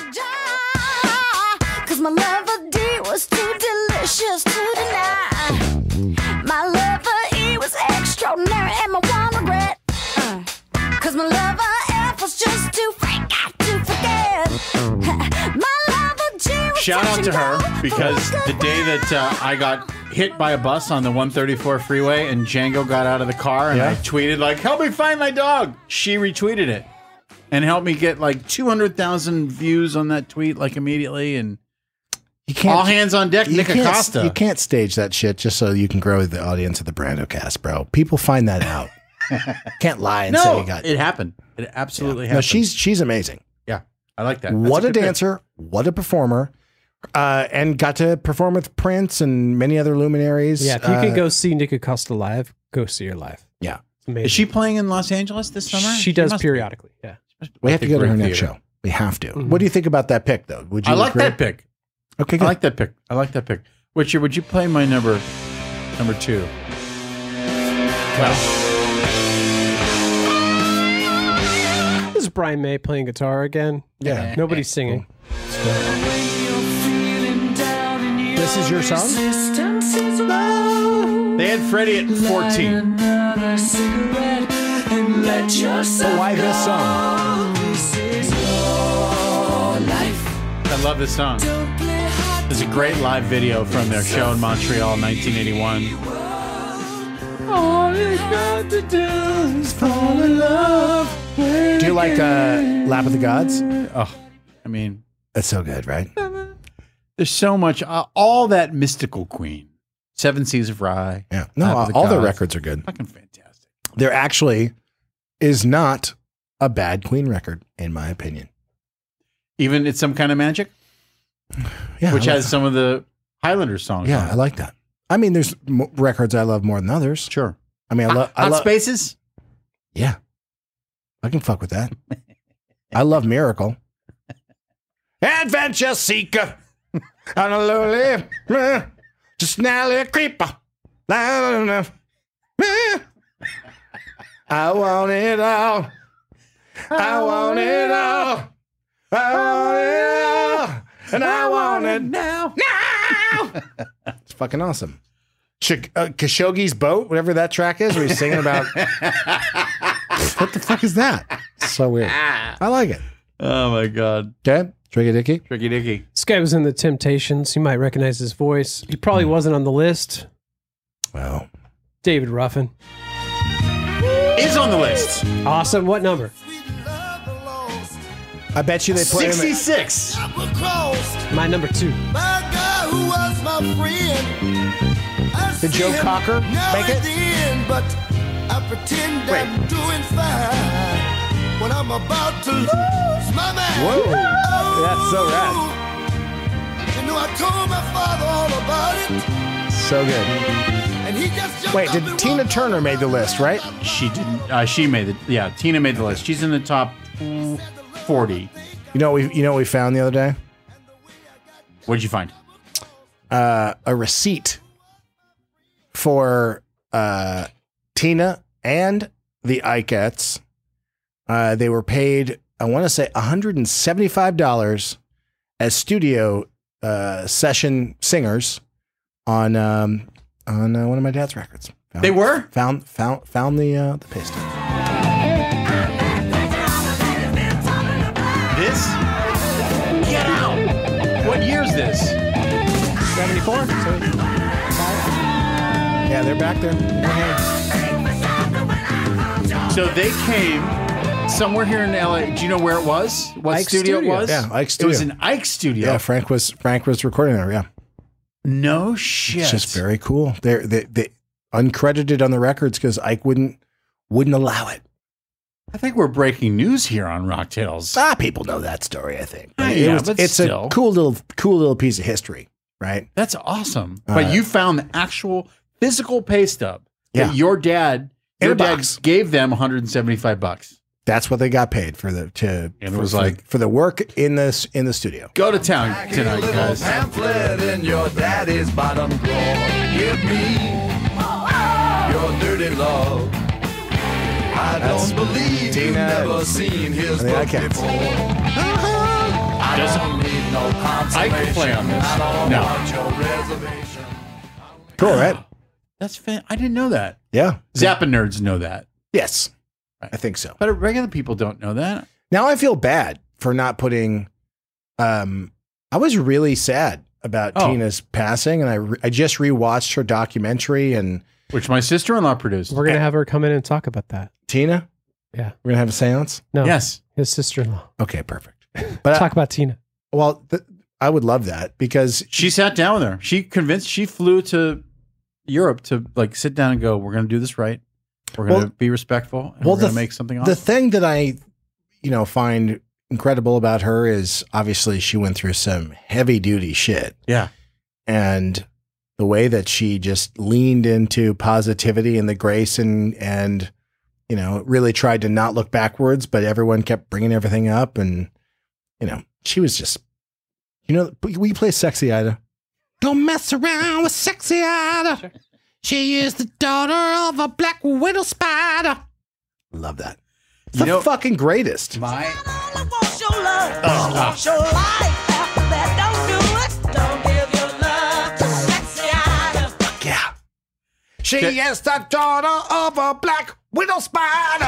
Speaker 9: Cause my lover D was too delicious to deny. My lover E was extraordinary and my one regret. Uh, Cause my lover F was just too freak out to forget. My lover G was
Speaker 2: shout out to her, because the day that uh, I got hit by a bus on the one thirty-four freeway and Django got out of the car and yeah. I tweeted like, help me find my dog. She retweeted it and helped me get like two hundred thousand views on that tweet like immediately. And
Speaker 1: you can't,
Speaker 2: all hands on deck, Nick Acosta.
Speaker 1: You can't stage that shit just so you can grow the audience of the Brandocast, bro. People find that out. Can't lie and
Speaker 2: no,
Speaker 1: say you got
Speaker 2: it happened. It absolutely
Speaker 1: yeah.
Speaker 2: happened.
Speaker 1: No, she's she's amazing.
Speaker 2: Yeah, I like that. That's
Speaker 1: what a,
Speaker 2: a
Speaker 1: dancer, pick. What a performer. Uh, and got to perform with Prince and many other luminaries.
Speaker 3: Yeah, if you
Speaker 1: uh,
Speaker 3: can go see Nick Acosta live, go see her live.
Speaker 1: Yeah.
Speaker 2: Is she playing in Los Angeles this summer?
Speaker 3: She does she periodically, be. yeah.
Speaker 1: We have to go to her next show. We have to. Mm-hmm. What do you think about that pick, though? Would you?
Speaker 2: I like
Speaker 1: agree?
Speaker 2: that pick.
Speaker 1: Okay, good.
Speaker 2: I like that pick. I like that pick. Richard, would you play my number, number two? Well,
Speaker 3: this is Brian May playing guitar again.
Speaker 1: Yeah.
Speaker 3: Nobody's singing.
Speaker 1: Cool. This is your song?
Speaker 2: They had Freddie at fourteen.
Speaker 1: So why this song?
Speaker 2: I love this song. There's a great live video from their show in Montreal in nineteen eighty-one. All you got to do is fall in love.
Speaker 1: Do you like uh, Lap of the Gods?
Speaker 2: Oh, I mean,
Speaker 1: that's so good, right?
Speaker 2: There's so much, uh, all that mystical Queen. Seven Seas of Rye.
Speaker 1: Yeah. No, uh, all their records are good.
Speaker 2: Fucking fantastic.
Speaker 1: There actually is not a bad Queen record, in my opinion.
Speaker 2: Even It's Some Kind of Magic?
Speaker 1: Yeah.
Speaker 2: Which has some of the Highlander songs
Speaker 1: Yeah,
Speaker 2: on it.
Speaker 1: I like that. I mean, there's m- records I love more than others.
Speaker 2: Sure.
Speaker 1: I mean, I love...
Speaker 2: Hot Spaces?
Speaker 1: Yeah. I can fuck with that. I love Miracle. Adventure Seeker. On a lonely, uh, just Nelly creeper. I want it all. I want it all. I want it all. And I want it now. Now. It's fucking awesome. Sh- uh, Khashoggi's Boat, whatever that track is, where he's singing about. What the fuck is that? So weird. I like it.
Speaker 2: Oh my God.
Speaker 1: Okay. Tricky Dicky?
Speaker 2: Tricky Dicky.
Speaker 3: This guy was in the Temptations. You might recognize his voice. He probably mm. wasn't on the list.
Speaker 1: Well,
Speaker 3: David Ruffin
Speaker 2: is on the list.
Speaker 3: Awesome. What number?
Speaker 1: I bet you they play him
Speaker 2: sixty-six.
Speaker 3: My number two.
Speaker 1: Did Joe Cocker make it?
Speaker 9: Wait. When I'm about to lose my man.
Speaker 1: Whoa, that's so rad.
Speaker 9: You know, I told my father all about it.
Speaker 1: So good.
Speaker 9: And he just
Speaker 1: Wait, did Tina Turner made the list, right?
Speaker 2: She didn't. Uh, she made it. Yeah, Tina made the list. She's in the top forty.
Speaker 1: You know what we you know what we found the other day?
Speaker 2: What did you find?
Speaker 1: Uh, a receipt for uh, Tina and the Ikettes. Uh, they were paid, I want to say, one hundred seventy-five dollars as studio uh, session singers on um, on uh, one of my dad's records. Found,
Speaker 2: They were?
Speaker 1: found found found the uh, the pay stub.
Speaker 2: This? Get out! What year is this?
Speaker 3: seventy-four?
Speaker 1: Yeah, they're back there.
Speaker 2: So they came somewhere here in L A. Do you know where it was? What
Speaker 3: Ike
Speaker 2: studio,
Speaker 3: Studio.
Speaker 2: it was?
Speaker 1: Yeah, Ike
Speaker 2: It
Speaker 1: Studio.
Speaker 2: was an Ike studio.
Speaker 1: Yeah, Frank was Frank was recording there. Yeah,
Speaker 2: No shit.
Speaker 1: it's just very cool. They're they they uncredited on the records because Ike wouldn't wouldn't allow it.
Speaker 2: I think we're breaking news here on Rock Tales.
Speaker 1: Ah, people know that story. I think
Speaker 2: Ah,
Speaker 1: It
Speaker 2: yeah,
Speaker 1: was-
Speaker 2: but
Speaker 1: it's
Speaker 2: still.
Speaker 1: a cool little cool little piece of history, right?
Speaker 2: That's awesome.
Speaker 1: Uh,
Speaker 2: but you found the actual physical pay stub
Speaker 1: Yeah.
Speaker 2: that your dad,
Speaker 1: In
Speaker 2: your
Speaker 1: a
Speaker 2: dad
Speaker 1: box.
Speaker 2: gave them one hundred seventy-five bucks.
Speaker 1: That's what they got paid for the to
Speaker 2: And it
Speaker 1: for,
Speaker 2: was
Speaker 1: for-
Speaker 2: like-
Speaker 1: for the work in this in the studio.
Speaker 2: Go to town tonight, guys.
Speaker 14: Pamphlet in your daddy's bottom drawer. Give me your dirty love. I
Speaker 1: That's
Speaker 14: don't believe you've
Speaker 1: Tina
Speaker 14: never
Speaker 1: and-
Speaker 14: seen his
Speaker 1: and the
Speaker 14: book
Speaker 1: Ikettes.
Speaker 14: before. I
Speaker 2: Does-
Speaker 14: don't need no
Speaker 2: I can play on this.
Speaker 14: I don't
Speaker 2: No.
Speaker 14: want your reservation.
Speaker 1: Cool, right?
Speaker 2: That's fan. I didn't know that.
Speaker 1: Yeah.
Speaker 2: Zappa nerds know that,
Speaker 1: Yes, I think so.
Speaker 2: but regular people don't know that.
Speaker 1: Now I feel bad for not putting. Um, I was really sad about
Speaker 2: Oh.
Speaker 1: Tina's passing, and I re- I just rewatched her documentary. And
Speaker 2: Which my sister-in-law produced.
Speaker 3: We're going to have her come in and talk about that.
Speaker 1: Tina,
Speaker 3: Yeah.
Speaker 1: we're gonna have a séance.
Speaker 3: No.
Speaker 2: Yes.
Speaker 3: His sister-in-law.
Speaker 1: Okay, perfect. But
Speaker 3: Talk about Tina.
Speaker 1: I, well, th- I would love that because
Speaker 2: She sat down with her. She convinced. She flew to Europe to like sit down and go. We're going to do this right. We're going to
Speaker 1: Well-
Speaker 2: be respectful. And
Speaker 1: well,
Speaker 2: we're
Speaker 1: the
Speaker 2: going to
Speaker 1: th-
Speaker 2: make something
Speaker 1: the
Speaker 2: awesome.
Speaker 1: thing that I, you know, find incredible about her is obviously she went through some heavy duty shit.
Speaker 2: Yeah.
Speaker 1: And the way that she just leaned into positivity and the grace and and you know really tried to not look backwards, but everyone kept bringing everything up, and you know she was just, you know, will you play Sexy Ida? Don't mess around with Sexy Ida. Sure. She is the daughter of a black widow spider. Love that. It's
Speaker 2: You
Speaker 1: the
Speaker 2: know-
Speaker 1: fucking greatest.
Speaker 2: My
Speaker 1: Yeah. She is the daughter of a black widow spider.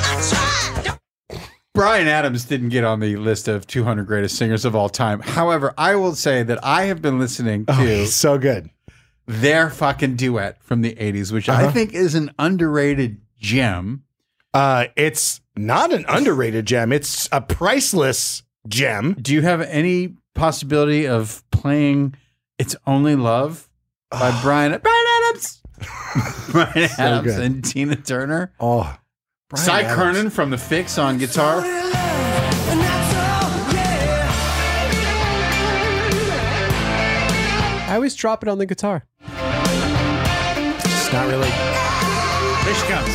Speaker 2: Bryan Adams didn't get on the list of two hundred greatest singers of all time. However, I will say that I have been listening to
Speaker 1: Oh, he's so good.
Speaker 2: their fucking duet from the eighties, which
Speaker 1: Uh-huh.
Speaker 2: I think is an underrated gem.
Speaker 1: Uh, it's not an underrated gem. It's a priceless gem.
Speaker 2: Do you have any possibility of playing It's Only Love by Brian Brian Adams? Brian
Speaker 1: So
Speaker 2: Adams
Speaker 1: good.
Speaker 2: and Tina Turner.
Speaker 1: Oh, Bryan
Speaker 2: Cy
Speaker 1: Adams.
Speaker 2: Kernan from The Fix on guitar.
Speaker 3: I always drop it on the guitar.
Speaker 1: It's not really.
Speaker 2: There she comes.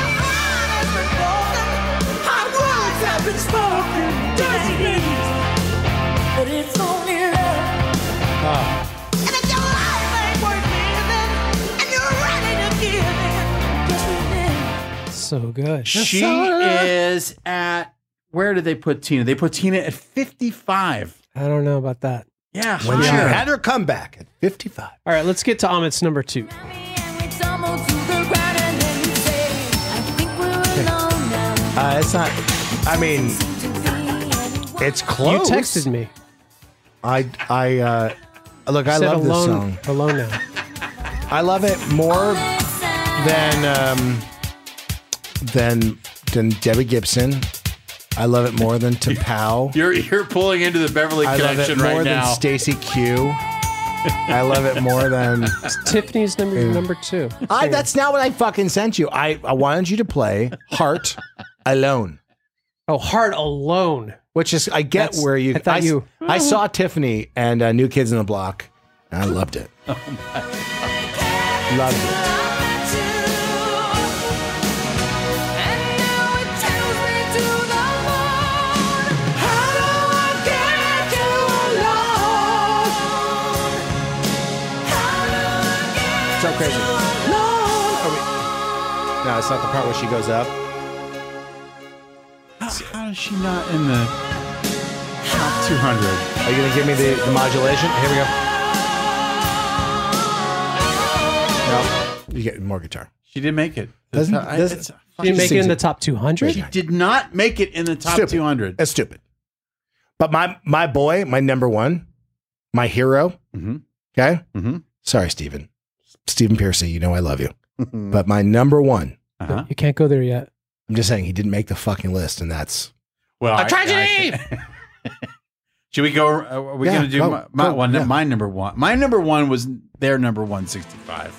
Speaker 3: So good.
Speaker 2: She is at, where did they put Tina? They put Tina at fifty-five.
Speaker 3: I don't know about that.
Speaker 2: Yeah,
Speaker 1: When she
Speaker 2: higher.
Speaker 1: had her comeback at fifty-five.
Speaker 3: All right, let's get to Amit's number two.
Speaker 1: Uh, it's not. I mean, it's close.
Speaker 3: You texted me.
Speaker 1: I I uh, look. I
Speaker 3: Said
Speaker 1: love
Speaker 3: alone,
Speaker 1: this song.
Speaker 3: Alone now.
Speaker 1: I love it more than um, than than Debbie Gibson. I love it more than T'Pow.
Speaker 2: You're you're pulling into the Beverly
Speaker 1: I love it
Speaker 2: connection
Speaker 1: more
Speaker 2: right
Speaker 1: than
Speaker 2: now.
Speaker 1: Stacey Q. I love it more than
Speaker 3: Tiffany's number number two.
Speaker 1: I. That's not what I fucking sent you. I I wanted you to play Heart Alone.
Speaker 3: Oh, Heart Alone.
Speaker 1: Which is, I get
Speaker 3: That's-
Speaker 1: where you.
Speaker 3: I thought you-
Speaker 1: I saw Tiffany and uh, New Kids on the Block, and I loved it.
Speaker 2: Oh
Speaker 1: Loved it. crazy. No. Are we, no, it's not the part where she goes up.
Speaker 2: How, how is she not in the top two hundred?
Speaker 1: Are you going to give me the, the modulation? Here we go. No, you get more guitar.
Speaker 2: She didn't make it.
Speaker 1: Doesn't,
Speaker 2: I-
Speaker 1: doesn't,
Speaker 2: it's-
Speaker 3: She didn't make it in the top two hundred?
Speaker 2: She did not make it in the top
Speaker 1: Stupid.
Speaker 2: two hundred.
Speaker 1: That's stupid. But my my boy, my number one, my hero.
Speaker 2: Mm-hmm.
Speaker 1: Okay.
Speaker 2: Mm-hmm.
Speaker 1: Sorry, Stephen. Stephen Piercy. You know I love you. But my number one.
Speaker 2: Uh-huh.
Speaker 3: You can't go there yet.
Speaker 1: I'm just saying he didn't make the fucking list, and that's
Speaker 2: Well,
Speaker 1: a
Speaker 2: I-
Speaker 1: tragedy.
Speaker 2: I- Should we go? Uh, are we
Speaker 1: Yeah,
Speaker 2: going to do
Speaker 1: go,
Speaker 2: my, my
Speaker 1: go,
Speaker 2: one?
Speaker 1: yeah.
Speaker 2: My number one. My number one was their number one sixty-five.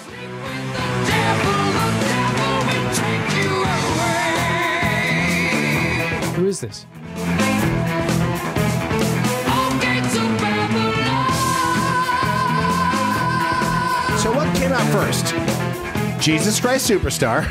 Speaker 3: Who is this?
Speaker 1: So what came out first? Jesus Christ Superstar,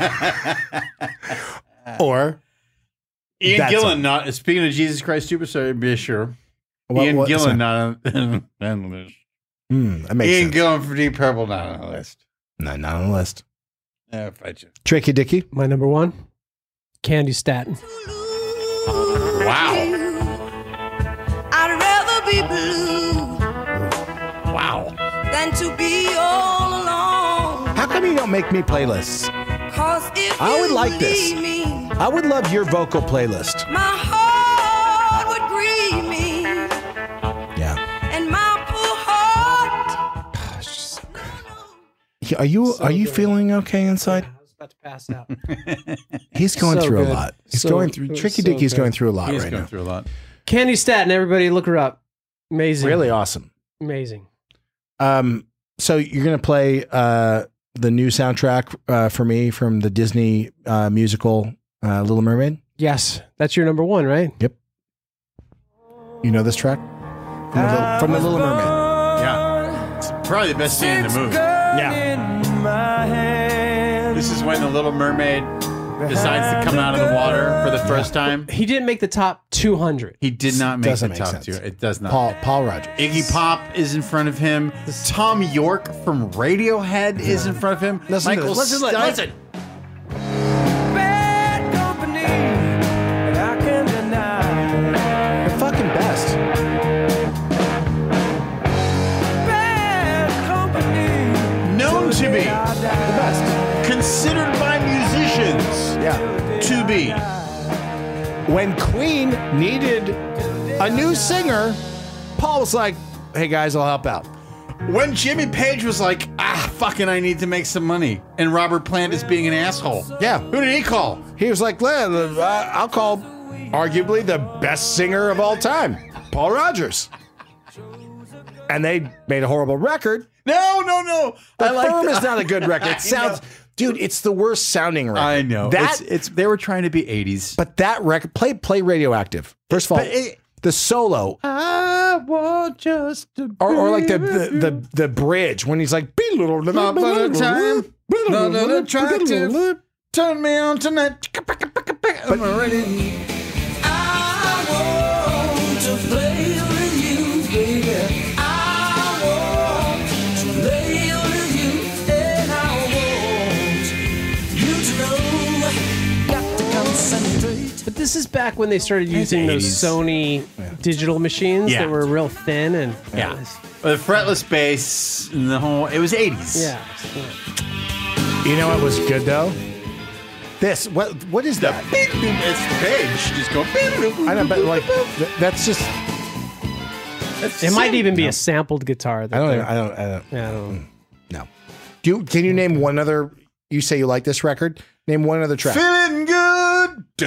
Speaker 1: or
Speaker 2: Ian
Speaker 1: That's
Speaker 2: Gillan. Not speaking of Jesus Christ Superstar. Be sure.
Speaker 1: What-
Speaker 2: Ian
Speaker 1: what's
Speaker 2: Gillan
Speaker 1: that?
Speaker 2: not on, on the list.
Speaker 1: Hmm, that makes
Speaker 2: Ian
Speaker 1: sense.
Speaker 2: Gillan for Deep Purple not on the list.
Speaker 1: No, not on the list.
Speaker 2: Yeah, fight you.
Speaker 1: Tricky Dicky.
Speaker 3: My number one, Candy Staton.
Speaker 2: Wow.
Speaker 9: I'd rather be blue
Speaker 2: Wow.
Speaker 9: than to be all alone.
Speaker 1: How come you don't make me playlists?
Speaker 9: 'Cause if
Speaker 1: I would
Speaker 9: you
Speaker 1: like this.
Speaker 9: leave me,
Speaker 1: I would love your vocal playlist.
Speaker 9: my heart would grieve me,
Speaker 1: Yeah.
Speaker 9: and my poor heart.
Speaker 1: Yeah, Are you are you feeling okay inside?
Speaker 3: I was about to pass out.
Speaker 1: He's going
Speaker 3: So
Speaker 1: through a
Speaker 3: good.
Speaker 1: lot. He's
Speaker 3: So-
Speaker 1: going through. Tricky
Speaker 3: so
Speaker 1: Dicky's
Speaker 3: good.
Speaker 1: going through a lot
Speaker 2: He's
Speaker 1: right
Speaker 2: going
Speaker 1: now.
Speaker 2: through a lot.
Speaker 3: Candy Staton, everybody look her up. Amazing.
Speaker 1: Really awesome.
Speaker 3: Amazing.
Speaker 1: Um, so you're gonna play uh, the new soundtrack uh, for me from the Disney uh, musical uh, Little Mermaid.
Speaker 3: Yes, that's your number one, right?
Speaker 1: Yep. You know this track from the, Little- from the Little Mermaid.
Speaker 2: Yeah. It's probably the best scene in the movie.
Speaker 1: Yeah.
Speaker 2: This is when the Little Mermaid decides to come out of the water for the first time.
Speaker 3: He didn't make the top two hundred.
Speaker 2: He did not make
Speaker 1: Doesn't
Speaker 2: the
Speaker 1: make
Speaker 2: top
Speaker 1: sense.
Speaker 2: two. It does not.
Speaker 1: Paul Paul Rogers.
Speaker 2: Iggy Pop is in front of him. Tom York from Radiohead is in front of him.
Speaker 1: Listen to
Speaker 2: Michael
Speaker 1: this. Listen,
Speaker 2: Stipe-
Speaker 1: listen.
Speaker 14: Bad company, and I can deny.
Speaker 1: The fucking best.
Speaker 14: Bad company,
Speaker 2: known to be
Speaker 1: The best.
Speaker 2: considered by musicians
Speaker 1: Yeah.
Speaker 2: to be.
Speaker 1: When Queen needed a new singer, Paul was like, "Hey guys, I'll help out."
Speaker 2: When Jimmy Page was like, ah, fucking, I need to make some money, and Robert Plant is being an asshole.
Speaker 1: Yeah.
Speaker 2: Who did he call?
Speaker 1: He was like, "Well, uh, I'll call arguably the best singer of all time, Paul Rogers." And they made a horrible record.
Speaker 2: No, no, no.
Speaker 1: The
Speaker 2: I like
Speaker 1: Firm
Speaker 2: that.
Speaker 1: is not a good record.
Speaker 2: I
Speaker 1: It sounds,
Speaker 2: know.
Speaker 1: dude, it's the worst sounding record.
Speaker 2: I know.
Speaker 1: That,
Speaker 2: it's, it's they were trying to be eighties.
Speaker 1: but that record, play play Radioactive. First of all,
Speaker 2: But it-
Speaker 1: the solo,
Speaker 2: I want just to
Speaker 1: or, or like the, the the the bridge when he's like, "Be little,
Speaker 2: Not but a time, not an attractive. Turn me on tonight. I'm ready.
Speaker 14: I want to play with you, baby. I want to lay with you, and I want you to know. Got to concentrate.
Speaker 3: But this is back when they started using those
Speaker 2: eighties.
Speaker 3: Sony digital machines
Speaker 2: Yeah.
Speaker 3: that were real thin and
Speaker 2: Yeah. The fretless bass and the whole. It was eighties.
Speaker 3: yeah.
Speaker 1: You know what was good though? This what what is that?
Speaker 2: It's the page. Just go.
Speaker 1: I know, but like th- that's just
Speaker 3: It might even be a sampled guitar. That
Speaker 1: I don't
Speaker 3: they're-
Speaker 1: I don't I don't
Speaker 3: Yeah, I don't know.
Speaker 1: no. Do you can you name one other? You say you like this record? Name one other track.
Speaker 2: Feeling good.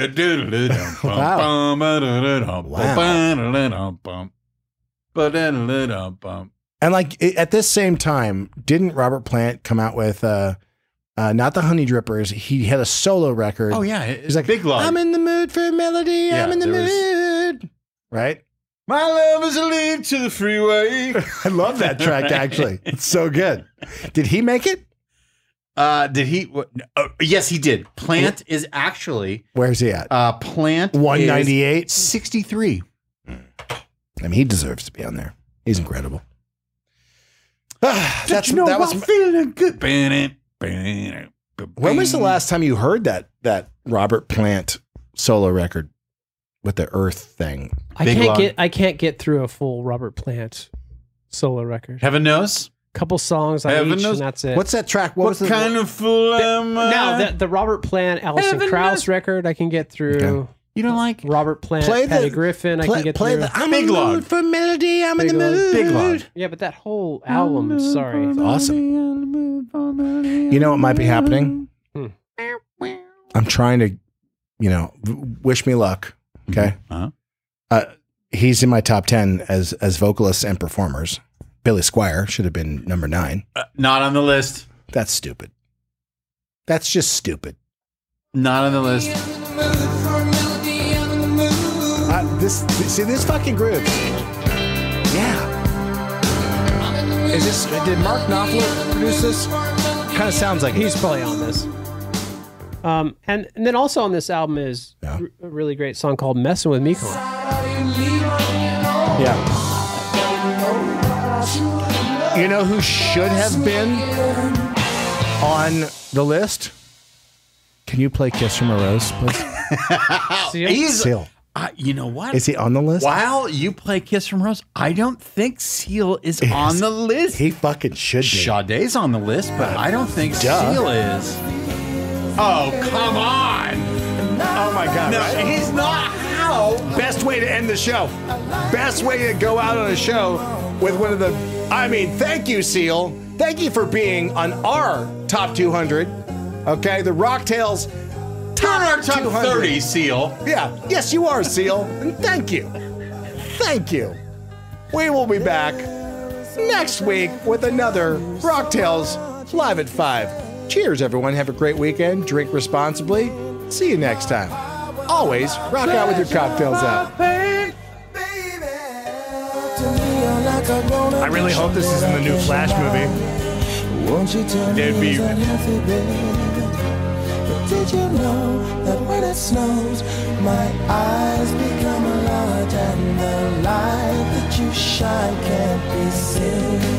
Speaker 2: Wow.
Speaker 1: And like i- at this same time, didn't Robert Plant come out with uh, uh not the Honey Drippers? He had a solo record.
Speaker 2: Oh yeah,
Speaker 1: He's like,
Speaker 2: Big Love.
Speaker 1: I'm in the mood for a melody.
Speaker 2: Yeah,
Speaker 1: I'm in the
Speaker 2: there
Speaker 1: mood. Right?
Speaker 2: My love is a lead to the freeway.
Speaker 1: I love that track. Actually, it's so good. Did he make it?
Speaker 2: Uh, did he? What, uh, yes, he did. Plant is actually
Speaker 1: Where's he at?
Speaker 2: uh, Plant
Speaker 1: one ninety-eight.
Speaker 2: sixty-three.
Speaker 1: I mean, he deserves to be on there. He's incredible. That's
Speaker 2: you know
Speaker 1: that was
Speaker 2: I'm feeling good.
Speaker 1: When was the last time you heard that that Robert Plant solo record with the Earth thing?
Speaker 3: I
Speaker 2: Big
Speaker 3: can't
Speaker 2: Log.
Speaker 3: get I can't get through a full Robert Plant solo record.
Speaker 2: Heaven knows.
Speaker 3: Couple songs on
Speaker 2: Heaven
Speaker 3: each,
Speaker 2: knows.
Speaker 3: and that's it.
Speaker 1: What's that track? What,
Speaker 2: What,
Speaker 1: was the,
Speaker 2: kind of fool am I?
Speaker 3: Now the, the Robert Plant Alison
Speaker 2: Heaven
Speaker 3: Krauss
Speaker 2: knows.
Speaker 3: record I can get through.
Speaker 1: Okay.
Speaker 2: You don't like
Speaker 3: Robert Plant,
Speaker 1: Play
Speaker 3: Patty
Speaker 1: the-
Speaker 3: Griffin I
Speaker 1: play,
Speaker 3: can get
Speaker 1: play
Speaker 3: through.
Speaker 1: the I'm
Speaker 2: Big
Speaker 1: in the
Speaker 2: Log.
Speaker 1: mood for melody. I'm
Speaker 3: Big
Speaker 1: in the
Speaker 3: Log.
Speaker 1: mood.
Speaker 2: Big Log.
Speaker 3: Yeah, but that whole album, sorry.
Speaker 1: It's awesome. You know what might be happening?
Speaker 3: Hmm.
Speaker 1: I'm trying to, you know, w- wish me luck. Okay.
Speaker 2: Uh-huh.
Speaker 1: Uh, he's in my top ten as as vocalists and performers. Billy Squire should have been number nine.
Speaker 2: Uh, not on the list.
Speaker 1: That's stupid. That's just stupid.
Speaker 2: Not on the list.
Speaker 1: Uh, this see this fucking groove. Yeah. Is this? Did Mark Knopfler produce this? Kind of sounds like
Speaker 3: He's probably on this. Um, and, and then also on this album is
Speaker 1: Yeah.
Speaker 3: r- a really great song called "Messing with Mekon."
Speaker 1: Yeah. You know who should have been on the list? Can you play "Kiss from a Rose," please?
Speaker 3: See,
Speaker 2: He's,
Speaker 1: Seal.
Speaker 2: uh, you know what?
Speaker 1: Is he on the list?
Speaker 2: While you play Kiss from Rose, I don't think Seal is
Speaker 1: Yes.
Speaker 2: on the list.
Speaker 1: He fucking should be.
Speaker 2: Sade's on the list, but I don't think
Speaker 1: Duh.
Speaker 2: Seal is. Oh, come on.
Speaker 1: Oh my God!
Speaker 2: No,
Speaker 1: right?
Speaker 2: he's not. How?
Speaker 1: Best way to end the show. Best way to go out on a show with one of the. I mean, thank you, Seal. Thank you for being on our top two hundred. Okay, the Rocktails
Speaker 2: Turn our top
Speaker 1: two hundred.
Speaker 2: thirty, Seal.
Speaker 1: Yeah, yes, you are, Seal. And thank you. Thank you. We will be back next week with another Rocktails Live at five. Cheers, everyone. Have a great weekend. Drink responsibly. See you next time. Always rock out with your cocktails out. I really hope this is in the new Flash movie.
Speaker 14: Won't you turn
Speaker 1: It'd be-
Speaker 14: me unhealthy, baby? But did you know that when it snows, my eyes become large and the light that you shine can't be seen?